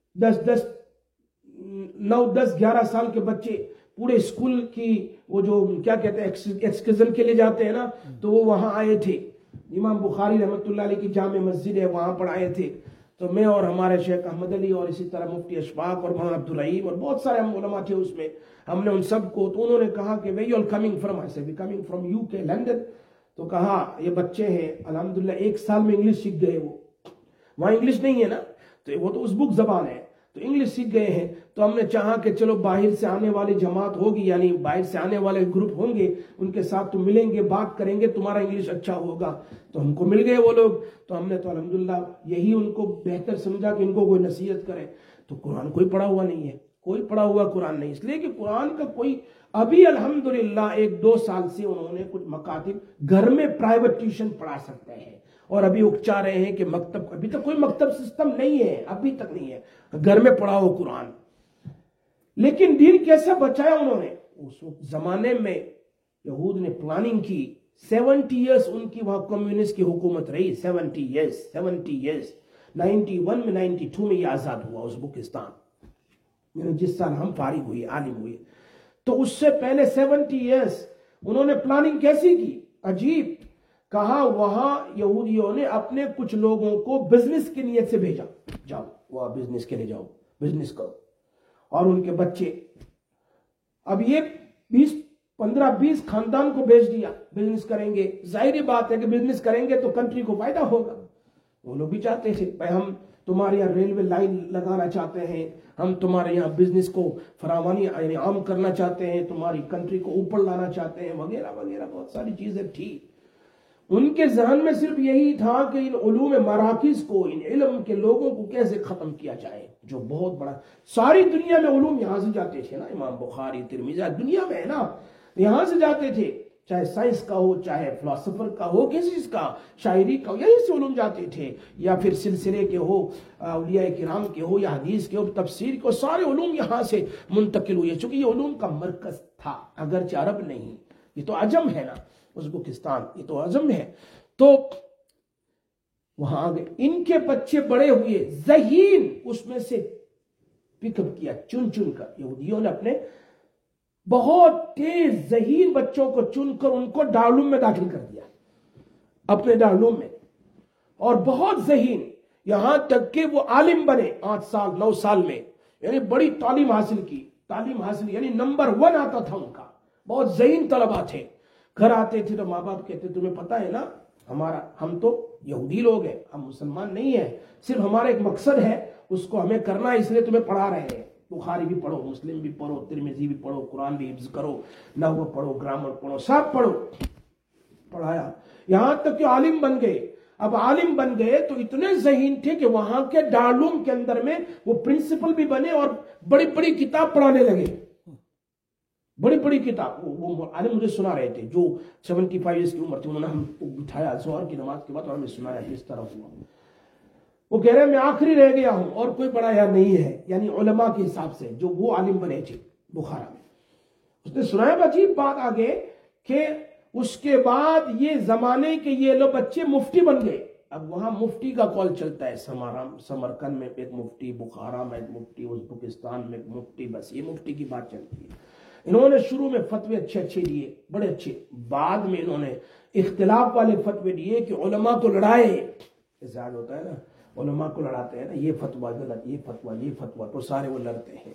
9-10-11 साल के बच्चे पूरे स्कूल की वो जो क्या कहते हैं एक्सकर्जन के लिए जाते हैं ना, तो वो वहां आए थे। इमाम बुखारी रहमतुल्लाह अलैह की जामे मस्जिद है, वहां पर आए थे। तो मैं और हमारे शेख अहमद अली और इसी तरह मुफ्ती अशफाक और मौलाना अब्दुल रहीम और बहुत सारे हम उलमा थे उसमें। हमने उन सबको, तो उन्होंने कहा कि where you are coming from, I said we coming from UK London. तो कहा ये बच्चे हैं अल्हम्दुलिल्लाह 1 साल में इंग्लिश सीख गए। वो वहाँ इंग्लिश नहीं है ना, तो वो तो उज़्बेक ज़बान है, तो इंग्लिश सीख गए हैं। तो हमने चाहा कि चलो बाहर से आने वाली जमात होगी, यानी बाहर से आने वाले ग्रुप होंगे, उनके साथ तो मिलेंगे, बात करेंगे, तुम्हारा इंग्लिश अच्छा होगा। तो हमको मिल गए वो लोग। तो हमने तो अल्हम्दुलिल्लाह यही उनको बेहतर समझा कि इनको कोई नसीहत करे। तो कुरान कोई पढ़ा हुआ नहीं है, कोई पढ़ा हुआ कुरान नहीं, इसलिए कि कुरान का कोई, अभी अल्हम्दुलिल्लाह 1-2 साल से उन्होंने कुछ मकातिब घर में प्राइवेट ट्यूशन पढ़ा सकते हैं। और अभी वो चाह रहे हैं कि मकतब, अभी तक कोई मकतब सिस्टम नहीं है, अभी तक नहीं है, घर में पढ़ाओ कुरान। लेकिन दीन कैसे बचाया उन्होंने? उस जमाने में यहूद ने प्लानिंग की, 70 ईयर्स उनकी वहां कम्युनिस्ट की हुकूमत रही, 70 ईयर्स। 91 में 92 में ये आजाद हुआ उज़्बेकिस्तान, जिस साल हम फारिग हुए, आलिम हुए। तो उससे पहले 70 ईयर्स उन्होंने प्लानिंग कैसी की, अजीब। कहा वहां यहूदियों ने अपने कुछ लोगों को बिजनेस की नीयत से भेजा, जाओ वहां बिजनेस के लिए जाओ, बिजनेस करो, और उनके बच्चे। अब ये 15-20 खानदान को भेज दिया, बिजनेस करेंगे। जाहिर बात है कि बिजनेस करेंगे तो कंट्री को फायदा होगा। वो लोग भी चाहते थे भाई हम तुम्हारे यहाँ रेलवे लाइन लगाना चाहते हैं, हम तुम्हारे यहाँ बिजनेस को फरावानी यानी आम करना चाहते हैं, तुम्हारी कंट्री को ऊपर लाना चाहते हैं, वगैरह वगैरह बहुत सारी चीजें थी। उनके जहन में सिर्फ यही था कि इन उलूम मराकिज को, इन इल्म के लोगों को कैसे खत्म किया जाए, जो बहुत बड़ा, सारी दुनिया में उलूम यहां से जाते थे ना, इमाम बुखारी तिरमिज़ी दुनिया में है ना, यहां से जाते थे, चाहे साइंस का हो, चाहे फिलोसोफर का हो, किसी चीज का, शायरी का हो, यहीं से उलूम जाते थे, या फिर सिलसिले के हो, औलिया किराम के हो, या हदीस के हो, तफसीर के हो, सारे उलूम यहां से मुंतकिल हुए, चूंकि ये उलूम का मरकज था, अगरचे अरब नहीं, ये तो अजम है ना, उज़्बेकिस्तान ये तो अजम है। तो वहां आ गए, इनके बच्चे बड़े हुए, ज़हीन उसमें से पिकअप किया चुन चुन कर, यहूदियों ने अपने बहुत तेज ज़हीन बच्चों को चुनकर उनको दारुल में दाखिल कर दिया, अपने दारुल में, और बहुत ज़हीन, यहां तक कि वो आलिम बने 8 साल 9 साल में, यानी बड़ी तालीम हासिल की, यानी नंबर 1 आता था उनका, बहुत ज़हीन तलबा थे। घर आते थे तो माँ बाप कहते तुम्हें पता है ना, हम तो यहूदी लोग हैं, हम मुसलमान नहीं है, सिर्फ हमारा एक मकसद है, उसको हमें करना है, इसलिए तुम्हें पढ़ा रहे हैं। बुखारी भी पढ़ो, मुस्लिम भी पढ़ो, तिरमिज़ी भी पढ़ो, कुरान भी हिफ्ज़ करो, नहव पढ़ो, ग्रामर पढ़ो, सब पढ़ो। पढ़ाया यहां तक कि आलिम बन गए। अब आलिम बन गए तो इतने ज़हीन थे कि वहां के दारुल के अंदर में वो प्रिंसिपल भी बने और बड़ी बड़ी किताब पढ़ाने लगे, बड़ी बड़ी किताब। वो आलिम मुझे सुना रहे थे, जो 75 ईयर्स की उम्र थी, उन्होंने हमको बिठाया जोहर की नमाज के बाद और हमें सुनाया इस तरह हुआ। वो कह रहे हैं मैं आखिरी रह गया हूं और कोई पढ़ाया नहीं है, यानी उलमा के हिसाब से जो वो आलिम बने थे बुखारा में। उसने सुनाया अजीब बात आगे कि उसके बाद ये जमाने के ये लोग बच्चे मुफ्ती बन गए। अब वहां मुफ्ती का कॉल चलता है, समरकंद में एक मुफ्ती, बुखारा में एक मुफ्ती, उज़्बेकिस्तान में एक मुफ्ती, बस ये मुफ्ती की बात चलती है। इन्होंने शुरू में फतवे अच्छे अच्छे दिए, बड़े अच्छे, बाद में इन्होंने इख्तिलाफ वाले फतवे दिए कि उलमा को लड़ाए, इज़हार होता है ना, उलमा को लड़ाते हैं ना, ये फतवा गलत, ये फतवा, तो सारे वो लड़ते हैं,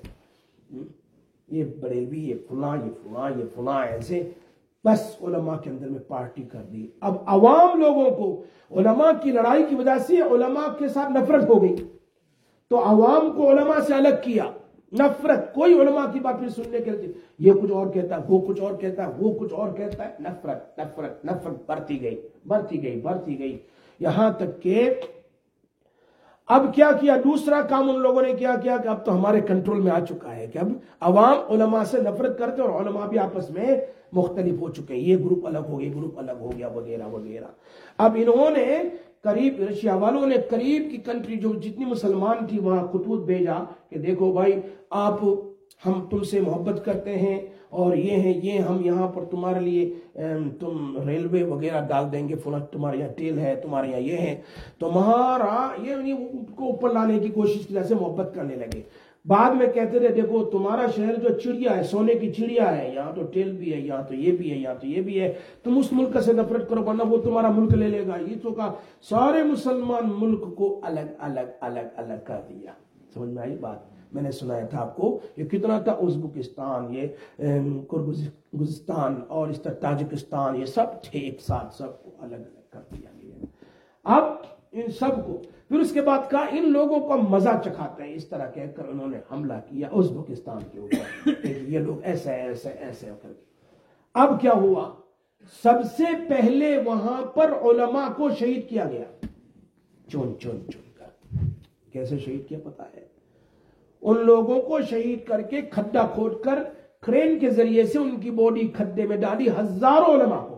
ये बरेलवी, ये फुला, ऐसे बस उलमा के अंदर में पार्टी कर दी। अब अवाम लोगों को उलमा की लड़ाई की वजह से उलमा के साथ नफरत हो गई, तो अवाम को उलमा से अलग किया, नफरत, कोई उलमा की बात नहीं सुनने के लिए, ये कुछ और कहता है, वो कुछ और कहता है, वो कुछ और कहता है, नफरत बढ़ती गई, यहां तक के अब क्या किया, दूसरा काम उन लोगों ने क्या किया कि अब तो हमारे कंट्रोल में आ चुका है कि अब अवाम उलमा से नफरत करते और उलमा भी आपस में मुख्तलिफ हो चुके हैं, ये ग्रुप अलग हो गया, वगैरह वगैरह। अब इन्होंने करीब, रशिया वालों ने करीब की कंट्री जो जितनी मुसलमान थी वहां खतूत भेजा कि देखो भाई हम तुमसे मोहब्बत करते हैं और ये हम यहाँ पर तुम्हारे लिए तुम रेलवे वगैरह डाल देंगे, तुम्हारे यहाँ तेल है, तुम्हारे यहाँ ये है, तुम्हारा ये उनको ऊपर लाने की कोशिश की, जैसे मोहब्बत करने लगे। बाद में कहते थे देखो तुम्हारा शहर जो चिड़िया है, सोने की चिड़िया है, यहाँ तो तेल भी है, यहाँ तो ये भी है, यहाँ तो ये भी है, तुम उस मुल्क से नफरत करो वरना वो तुम्हारा मुल्क ले लेगा। ये तो का सारे मुसलमान मुल्क को अलग अलग कर दिया। समझ में आई बात? मैंने सुनाया था आपको, ये कितना था, उज़्बेकिस्तान, ये किर्गिज़स्तान और इस तरह ताजिकिस्तान, ये सब थे एक साथ, सबको अलग अलग कर दिया गया। अब इन सबको फिर उसके बाद कहा इन लोगों को मजा चखाते हैं, इस तरह कहकर उन्होंने हमला किया उज़्बेकिस्तान के ऊपर, ये लोग ऐसे करके। अब क्या हुआ, सबसे पहले वहां पर उलमा को शहीद किया गया, चुन कर। कैसे शहीद किया पता है? उन लोगों को शहीद करके खड्डा खोदकर क्रेन के जरिए से उनकी बॉडी खड्डे में डाली, हजारों उलमा को,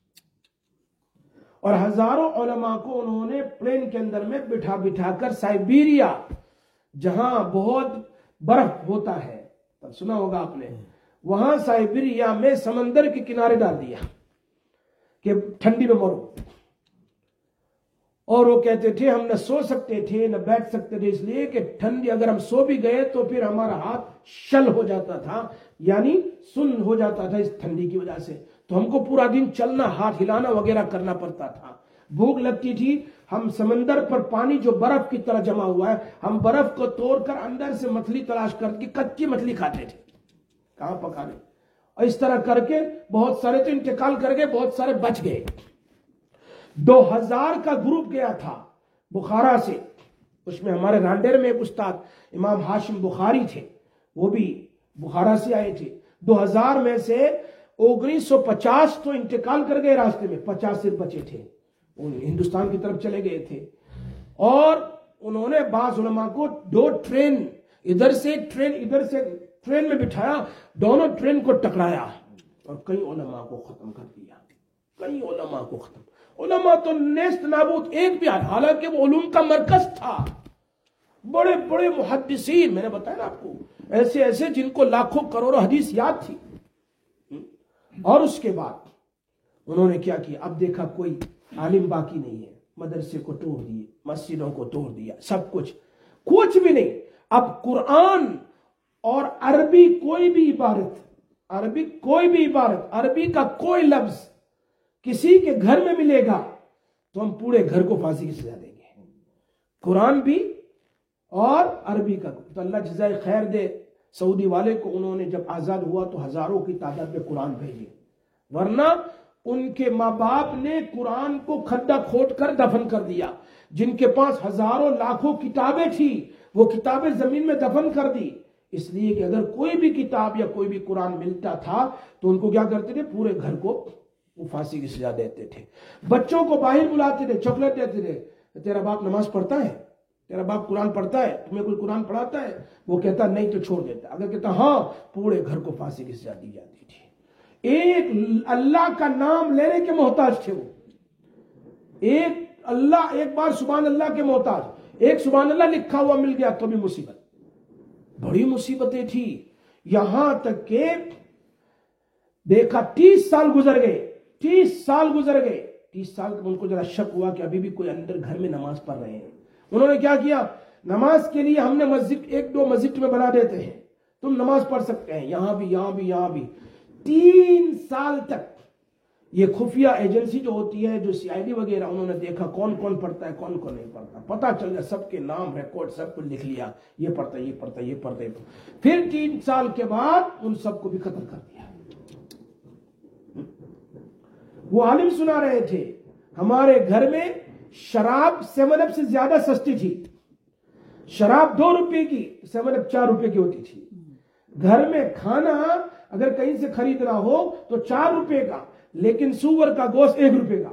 और हजारों उलमा को उन्होंने प्लेन के अंदर में बिठा कर साइबेरिया, जहां बहुत बर्फ होता है, तब सुना होगा आपने, वहां साइबेरिया में समंदर के किनारे डाल दिया कि ठंडी में मरो। और वो कहते थे हम न सो सकते थे न बैठ सकते थे, इसलिए कि ठंडी, अगर हम सो भी गए तो फिर हमारा हाथ शल हो जाता था, यानी सुन्न हो जाता था इस ठंडी की वजह से। तो हमको पूरा दिन चलना, हाथ हिलाना वगैरह करना पड़ता था। भूख लगती थी, हम समंदर पर पानी जो बर्फ की तरह जमा हुआ है, हम बर्फ को तोड़कर अंदर से मछली तलाश करके कच्ची मछली खाते थे, कहां पकाने। और इस तरह करके बहुत सारे तो इंतकाल कर गए, बहुत सारे बच गए। 2000 का ग्रुप गया था बुखारा से, उसमें हमारे रांडेर में एक उस्ताद इमाम हाशिम बुखारी थे, वो भी बुखारा से आए थे। 2000 में से 1950 तो इंतकाल कर गए रास्ते में, 50 सिर्फ बचे थे, हिंदुस्तान की तरफ चले गए थे। और उन्होंने बाज़ उलमा को 2 ट्रेन, इधर से ट्रेन इधर से ट्रेन में बिठाया, दोनों ट्रेन को टकराया और कई उलमा को खत्म कर दिया, कई उलमा को खत्म। उलमा तो नेस्त नाबूद, एक भी, हालांकि वो उलूम का मरकज था, बड़े बड़े मुहद्दिसीन, मैंने बताया ना आपको, ऐसे ऐसे जिनको लाखों करोड़ों हदीस याद थी। और उसके बाद उन्होंने क्या किया, अब देखा कोई आलिम बाकी नहीं है, मदरसे को तोड़ दिए, मस्जिदों को तोड़ दिया, सब कुछ, कुछ भी नहीं। अब कुरान और अरबी कोई भी इबारत, अरबी कोई भी इबारत, अरबी का कोई लफ्ज किसी के घर में मिलेगा तो हम पूरे घर को फांसी की सजा देंगे, कुरान भी और अरबी का। तो अल्लाह जज़ाए खैर दे सऊदी वाले को, उन्होंने जब आजाद हुआ तो हजारों की तादाद में कुरान भेजे, वरना उनके माँ बाप ने कुरान को खड्डा खोद कर दफन कर दिया। जिनके पास हजारों लाखों किताबें थी, वो किताबें जमीन में दफन कर दी, इसलिए कि अगर कोई भी किताब या कोई भी कुरान मिलता था तो उनको क्या करते थे, पूरे घर को वो फांसी की सजा देते थे। बच्चों को बाहर बुलाते थे, चॉकलेट देते थे, तेरा बाप नमाज पढ़ता है, तेरा बाप कुरान पढ़ता है, तुम्हें कोई कुरान पढ़ाता है? वो कहता नहीं तो छोड़ देता, अगर कहता हाँ, पूरे घर को फांसी की सजा दी जाती थी। एक अल्लाह का नाम लेने के मोहताज थे वो, एक अल्लाह, एक बार सुभान अल्लाह के मोहताज, एक सुभान अल्लाह लिखा हुआ मिल गया तो भी मुसीबत, बड़ी मुसीबतें थी। यहां तक के देखा 30 साल गुजर गए, 30 साल गुजर गए, 30 साल तक उनको जरा शक हुआ कि अभी भी कोई अंदर घर में नमाज पढ़ रहे हैं। उन्होंने क्या किया, नमाज के लिए हमने मस्जिद 1-2 मस्जिद में बना देते हैं, तुम नमाज पढ़ सकते हैं, यहां भी यहां भी यहां भी। 3 साल तक ये खुफिया एजेंसी जो होती है, जो CID वगैरह, उन्होंने देखा कौन कौन पढ़ता है कौन कौन नहीं पढ़ता, पता चल गया, सबके नाम रिकॉर्ड सब कुछ लिख लिया, ये पढ़ता ये पढ़ता ये पढ़ता ये। फिर 3 साल के बाद उन सबको भी खत्म कर दिया। वो आलिम सुना रहे थे, हमारे घर में शराब 7 अप से ज्यादा सस्ती थी, शराब 2 रुपए की, 7 अप 4 रुपए की होती थी। घर में खाना अगर कहीं से खरीदना हो तो 4 रुपए का, लेकिन सुअर का गोश्त 1 रुपए का,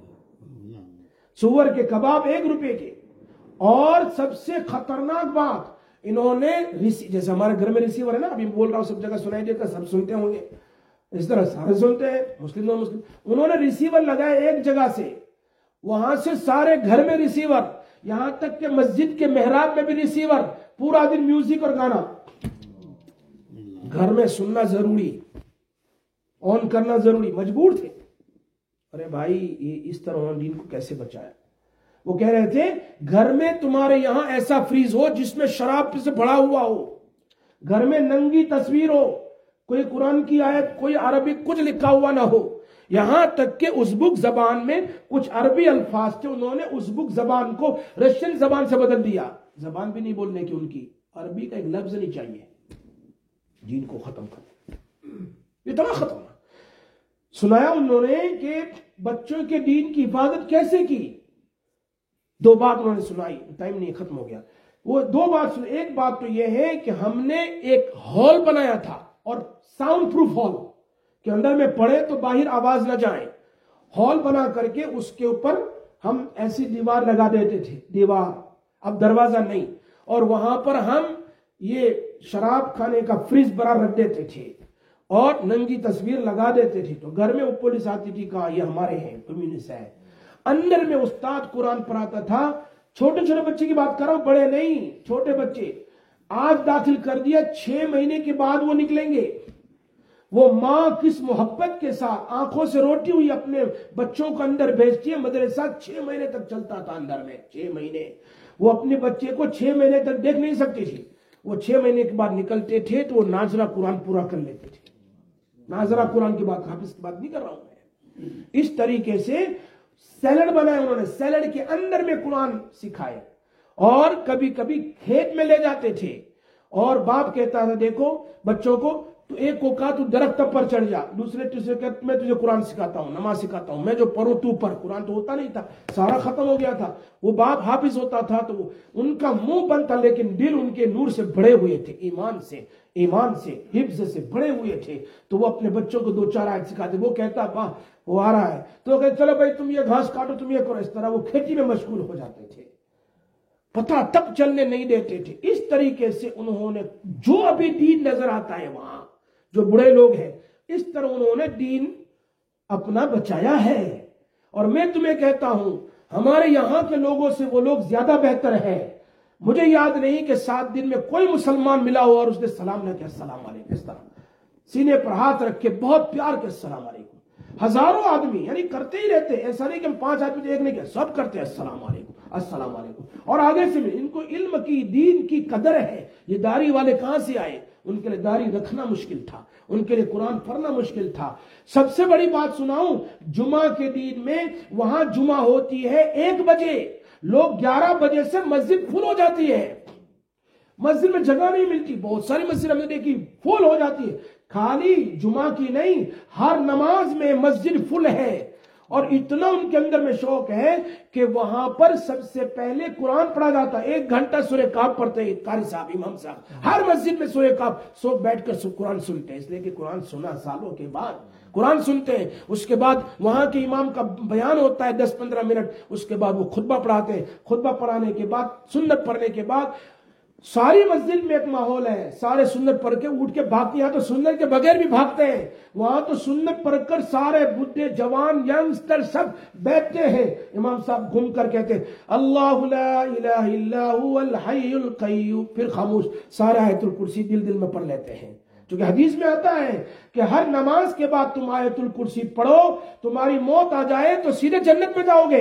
सुअर के कबाब 1 रुपए के। और सबसे खतरनाक बात, इन्होंने जैसे हमारे घर में रिसीवर है ना, अभी बोल रहा हूं, सब जगह सुनाई देता, सब सुनते होंगे, इस तरह सारे सुनते हैं, मुस्लिम नॉन मुस्लिम। उन्होंने रिसीवर लगाया एक जगह से, वहां से सारे घर में रिसीवर, यहां तक कि मस्जिद के मेहराब में भी रिसीवर, पूरा दिन म्यूजिक और गाना घर में सुनना जरूरी, ऑन करना जरूरी, मजबूर थे। अरे भाई, ये इस तरह दीन को कैसे बचाया? वो कह रहे थे घर में तुम्हारे यहां ऐसा फ्रीज हो जिसमें शराब से भरा हुआ हो, घर में नंगी तस्वीर हो, कोई कुरान की आयत, कोई अरबी कुछ लिखा हुआ ना हो। यहां तक कि उज़्बुक जबान में कुछ अरबी अल्फाज थे, उन्होंने उज़्बुक जबान को रशियन जबान से बदल दिया, जबान भी नहीं बोलने की उनकी, अरबी का एक लफ्ज नहीं चाहिए, दीन को खत्म कर, इतना खत्म। सुनाया उन्होंने कि बच्चों के दीन की हिफाजत कैसे की। 2 बात उन्होंने सुनाई, टाइम नहीं, खत्म हो गया। वो 2 बात सुनी। एक बात तो यह है कि हमने एक हॉल बनाया था, और साउंड प्रूफ हॉल के अंदर में पढ़े तो बाहर आवाज ना जाए, हॉल बना करके उसके ऊपर हम ऐसी दीवार लगा देते थे, दीवार, अब दरवाजा नहीं, और वहां पर हम ये शराब खाने का फ्रिज बना रख देते थे और नंगी तस्वीर लगा देते थे। तो घर में वो पुलिस आती थी, कहा ये हमारे हैं, कम्युनिस्ट है। अंदर में उस्ताद कुरान पढ़ाता था, छोटे छोटे बच्चे की बात कर रहा हूं, बड़े नहीं, छोटे बच्चे। आज दाखिल कर दिया, 6 महीने के बाद वो निकलेंगे, वो माँ किस मोहब्बत के साथ आंखों से रोटी हुई अपने बच्चों को अंदर भेजती है। मदरसा 6 महीने तक चलता था, अंदर में 6 महीने वो अपने बच्चे को 6 महीने तक देख नहीं सकती थी। वो 6 महीने के बाद निकलते थे तो वो नाजरा कुरान पूरा कर लेते थे। नाजरा कुरान की बात, हाफिज की बात नहीं कर रहा हूं मैं। इस तरीके से सैलड बनाए उन्होंने, सैलड के अंदर में कुरान सिखाए। और कभी कभी खेत में ले जाते थे और बाप कहता था देखो बच्चों को, तो एक को कहा तू दरख्त पर चढ़ जा, दूसरे तीसरे कहते मैं तुझे कुरान सिखाता हूं, नमाज सिखाता हूं, मैं जो पढ़ूं तू पढ़। कुरान तो होता नहीं था, सारा खत्म हो गया था। वो बाप हाफिज होता था तो उनका मुंह बंद था लेकिन दिल उनके नूर से भरे हुए थे, ईमान से हिफ्ज से भरे हुए थे। तो वो अपने बच्चों को 2-4 आयत सिखाते। वो कहता वाह वो आ रहा है तो कहते चलो भाई तुम ये घास काटो, तुम ये करो। इस तरह वो खेती में मशगूल हो जाते थे, पता तक चलने नहीं देते थे। इस तरीके से उन्होंने जो अभी दीन नजर आता है वहां जो बड़े लोग हैं, इस तरह उन्होंने दीन अपना बचाया है। और मैं तुम्हें कहता हूं हमारे यहां के लोगों से वो लोग ज्यादा बेहतर है। मुझे याद नहीं कि 7 दिन में कोई मुसलमान मिला हो और उसने सलाम न किया, अस्सलाम वालेकुम, इस तरह सीने पर हाथ रख के बहुत प्यार के अस्सलाम वालेकुम। हजारों आदमी यानी करते ही रहते, ऐसा नहीं कि हम 5 आदमी एक नहीं किया, सब करते हैं अस्सलाम वालेकुम, अस्सलाम वालेकुम। और आगे से भी इनको इल्म की, दीन की कदर है। ये दाढ़ी वाले कहां से आए? उनके लिए दाढ़ी रखना मुश्किल था, उनके लिए कुरान पढ़ना मुश्किल था। सबसे बड़ी बात सुनाऊं, जुमा के दिन में वहां जुमा होती है 1 बजे, लोग 11 बजे से मस्जिद फुल हो जाती है। मस्जिद में जगह नहीं मिलती, बहुत सारी मस्जिद हमने देखी फुल हो जाती है। खाली जुमा की नहीं, हर नमाज में मस्जिद फुल है। और इतना उनके अंदर में शौक है कि वहां पर सबसे पहले कुरान पढ़ा जाता है। 1 घंटा सूरह काफ पढ़ते हैं कारी साहब, इमाम साहब, हर मस्जिद में सूरह काफ सब बैठकर कुरान सुनते हैं। इसलिए कि कुरान सुना सालों के बाद कुरान सुनते हैं। उसके बाद वहां के इमाम का बयान होता है 10-15 मिनट, उसके बाद वो खुतबा पढ़ाते हैं। खुतबा पढ़ाने के बाद, सुन्नत पढ़ने के बाद सारी मस्जिद में एक माहौल है, सारे सुन्नत पढ़ के उठ के भागते। यहाँ तो सुन्नत के बगैर भी भागते हैं, वहां तो सुन्नत पढ़कर सारे बुढ़े जवान यंगस्टर सब बैठते हैं। इमाम साहब घूम कर कहते हैं अल्लाहु ला इलाहा इल्ला हुवल हय्युल क़य्यूम, फिर खामोश, सारा आयतुल कुर्सी दिल दिल में पढ़ लेते हैं। क्योंकि हदीस में आता है कि हर नमाज के बाद तुम आयतुल कुर्सी पढ़ो, तुम्हारी मौत आ जाए तो सीधे जन्नत में जाओगे,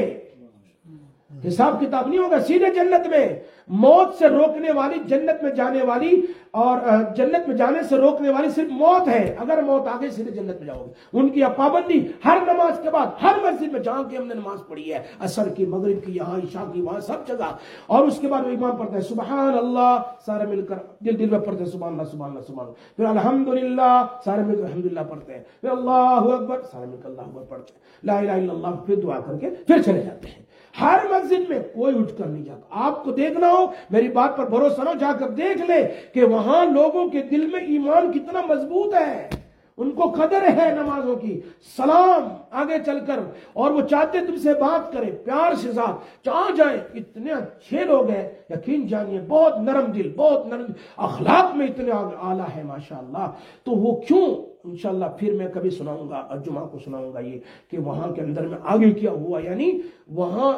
हिसाब किताब नहीं होगा, सीधे जन्नत में। मौत से रोकने वाली, जन्नत में जाने वाली और जन्नत में जाने से रोकने वाली सिर्फ मौत है। अगर मौत आ गई सीधे जन्नत में जाओगे। उनकी पाबंदी हर नमाज के बाद, हर मस्जिद में जहां की हमने नमाज पढ़ी है, असर की, मगरिब की, यहाँ ईशा की, वहां सब जगह। और उसके बाद वो इमाम पढ़ता है सुबहान अल्लाह, सारे मिलकर दिल दिल में पढ़ते हैं सुबहान अल्लाह, सुबहान अल्लाह, सुबहान अल्लाह। फिर अल्हम्दुलिल्लाह, सारे मिलकर अल्हम्दुलिल्लाह पढ़ते हैं। फिर अल्लाहु अकबर, सारे मिलकर अल्लाहु अकबर पढ़ते हैं। ला इलाहा इल्लल्लाह, फिर दुआ करके फिर चले जाते हैं। हर मस्जिद में कोई उठकर नहीं जाता। आपको देखना हो, मेरी बात पर भरोसा ना, जाकर देख ले कि वहां लोगों के दिल में ईमान कितना मजबूत है, उनको कदर है नमाजों की। सलाम आगे चलकर, और वो चाहते तुमसे बात करें प्यार से साथ, चाह जाए। इतने अच्छे लोग हैं, यकीन जानिए, बहुत नरम दिल, बहुत नरम अखलाक में इतने आला है माशाअल्लाह। तो वो क्यों, इंशाअल्लाह फिर मैं कभी सुनाऊंगा, और जुमा को सुनाऊंगा ये कि वहां के अंदर में आगे क्या हुआ। यानी वहां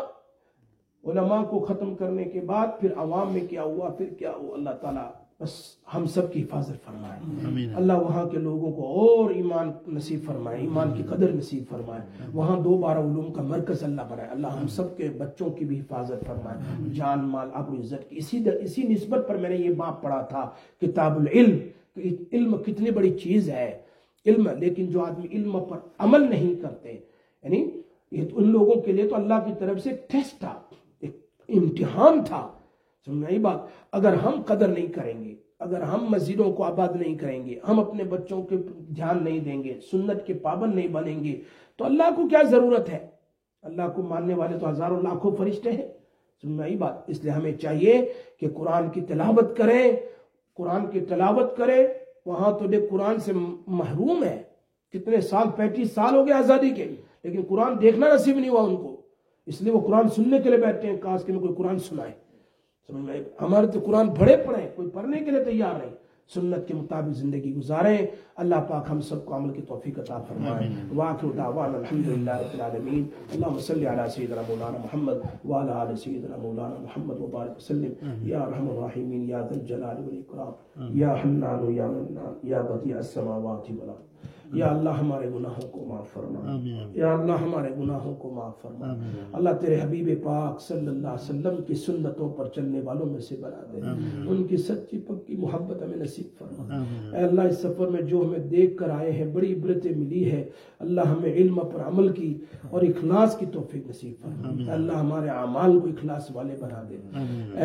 उलमा को खत्म करने के बाद फिर अवाम में क्या हुआ, फिर क्या हुआ। अल्लाह ताला बस हम सब की हिफाजत फरमाए। अल्लाह वहाँ के लोगों को और ईमान नसीब फरमाए, ईमान की कदर नसीब फरमाए। वहाँ 212 उलूम का मरकज अल्लाह बनाए। अल्लाह हम सब के बच्चों की भी हिफाजत फरमाए, जान माल अपनी इज्जत की। इसी निस्बत पर मैंने ये बात पढ़ा था किताबुल इल्म। इल्म कितनी बड़ी चीज है इल्म, लेकिन जो आदमी इल्म पर अमल नहीं करते, यानी ये तो उन लोगों के लिए तो अल्लाह की तरफ से टेस्ट था, एक इम्तिहान था। समझ आई बात। अगर हम कदर नहीं करेंगे, अगर हम मस्जिदों को आबाद नहीं करेंगे, हम अपने बच्चों के ध्यान नहीं देंगे, सुन्नत के पाबंद नहीं बनेंगे, तो अल्लाह को क्या जरूरत है। अल्लाह को मानने वाले तो हजारों लाखों फरिश्ते हैं। समझ आई बात। इसलिए हमें चाहिए कि कुरान की तिलावत करें, कुरान की तिलावत करें। वहां तो देख कुरान से महरूम है, कितने साल, 35 साल हो गए आजादी के, लेकिन कुरान देखना नसीब नहीं हुआ उनको। इसलिए वो कुरान सुनने के लिए बैठते हैं, काश कि कोई कुरान सुनाए। समझ में, हमारे तो कुरान बड़े पढ़े, कोई पढ़ने के लिए तैयार नहीं। सुन्नत के मुताबिक ज़िंदगी गुजारें। अल्लाह पाक हम सबको अमल की तौफीक अता फरमाए। वाखिरु दावाना अल्हम्दुलिल्लाहि रब्बिल आलमीन। अल्लाहुम्मा सल्लि अला सय्यिदिना मौलाना मुहम्मद व अला आलि सय्यिदिना मौलाना मुहम्मद व बारिक वसल्लिम या अरहमर राहिमीन या ज़ल जलालि वल इकराम या हन्नान या मन्नान या बदीअस समावाति वल अर्द। या अल्लाह हमारे गुनाहों को माफ़ फरमा, या अल्लाह हमारे गुनाहों को माफ़ फरमा। अल्लाह तेरे हबीब पाक सल्लल्लाहु अलैहि वसल्लम की सुन्नतों पर चलने वालों में से बना दे। उनकी सच्ची पक्की मोहब्बत हमें नसीब फरमा। अल्लाह इस सफ़र में जो हमें देख कर आए हैं बड़ी इबरतें मिली है, अल्लाह हमें इल्म पर अमल की और इखलास की तौफीक नसीब फरमा। अल्लाह हमारे अमाल को इखलास वाले बना दे।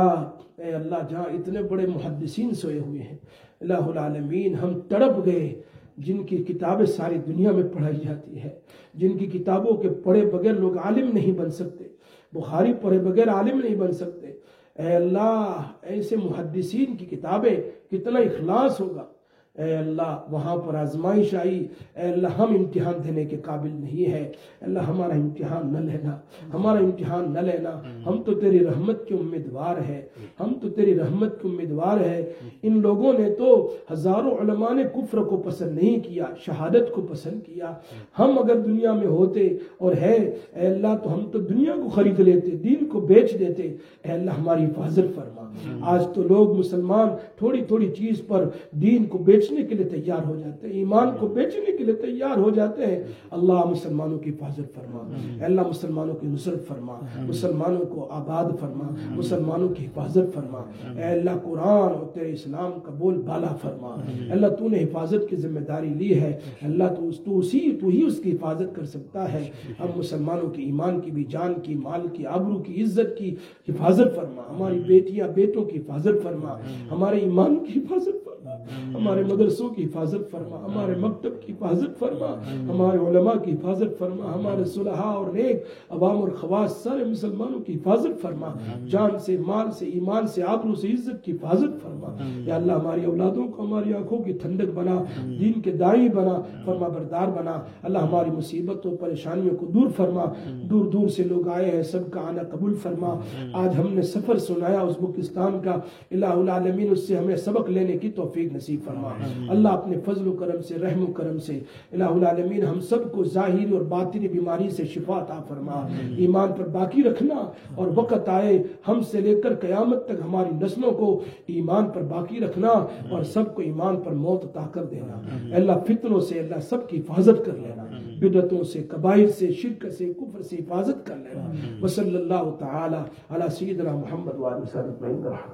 अल्लाह जहाँ इतने बड़े मुहद्दिसीन सोए हुए हैं, इलाहुल आलमीन हम तड़प गए जिनकी किताबें सारी दुनिया में पढ़ाई जाती है, जिनकी किताबों के पढ़े बगैर लोग आलिम नहीं बन सकते, बुखारी पढ़े बगैर आलिम नहीं बन सकते। ऐ अल्लाह ऐसे मुहद्दिसीन की किताबें कितना इखलास होगा। ऐ अल्लाह वहाँ पर आजमाइश आई, ऐ अल्लाह हम इम्तिहान देने के काबिल नहीं है, अल्लाह हमारा इम्तिहान न लेना, हमारा इम्तिहान न लेना। हम तो तेरी रहमत के उम्मीदवार हैं, हम तो तेरी रहमत के उम्मीदवार हैं। इन लोगों ने तो हजारों उलमा ने कुफ्र को पसंद नहीं किया, शहादत को पसंद किया। हम अगर दुनिया में होते और है ऐ अल्लाह तो हम तो दुनिया को खरीद लेते, दीन को बेच देते। ऐ अल्लाह हमारी हिफाजत फरमा। आज तो लोग मुसलमान थोड़ी थोड़ी चीज पर दीन को बेचने के लिए तैयार हो जाते हैं, ईमान को बेचने के लिए तैयार हो जाते हैं। अल्लाह मुसलमानों की हिफाजत फरमा, अल्लाह मुसलमानों की नुसरत फरमा, मुसलमानों को आबाद फरमा, मुसलमानों की हिफाजत फरमा। अल्लाह कुरान और तेरे इस्लाम का बोल बाला फरमा। अल्लाह तूने हिफाजत की जिम्मेदारी ली है, अल्लाह तू ही उसकी हिफाजत कर सकता है। हम मुसलमानों की ईमान की भी, जान की, माल की, आबरू की, इज्जत की हिफाजत फरमा। हमारी बेटियां बेटों की हिफाजत फरमा, हमारे ईमान की हिफाजत फरमा, हमारे मदरसों की हिफाजत फरमा, हमारे मकतब की हिफाजत फरमा, हमारे उलमा की हिफाजत फरमा, हमारे सुलहा और नेक अवाम और खवास सारे मुसलमानों की हिफाजत फरमा। जान से, माल से, ईमान से, आबरू से, इज्जत की हिफाजत फरमा। या अल्लाह हमारी औलादों को हमारी आंखों की ठंडक बना, दीन के दाई बना, फरमा बरदार बना। अल्लाह हमारी मुसीबतों परेशानियों को दूर फरमा। दूर दूर से लोग आए हैं, सबका आना कबूल फरमा। आज हमने सफर सुनाया उज़्बेकिस्तान का, इलाहुल आलमीन उससे हमें सबक लेने की तौफीक नसीब फरमा। अल्लाह अपने फजल करम से, रहम करम से इलाहुल आलमीन हम सबको ज़ाहिरी और बातिनी बीमारी से शिफा अता फरमा। ईमान पर बाकी रखना और वक़्त आए हमसे लेकर क़यामत तक हमारी नस्लों को ईमान पर बाकी रखना और सबको ईमान पर मौत अता कर देना। अल्लाह फितनों से अल्लाह सबकी हिफाजत कर लेना, बिदअतों से, कबाइर से, शिर्क से, कुफ्र से हिफाजत कर लेना। वसल्लल्लाहु तआला अला सय्यिदिना मुहम्मद व आलिहि वसल्लम।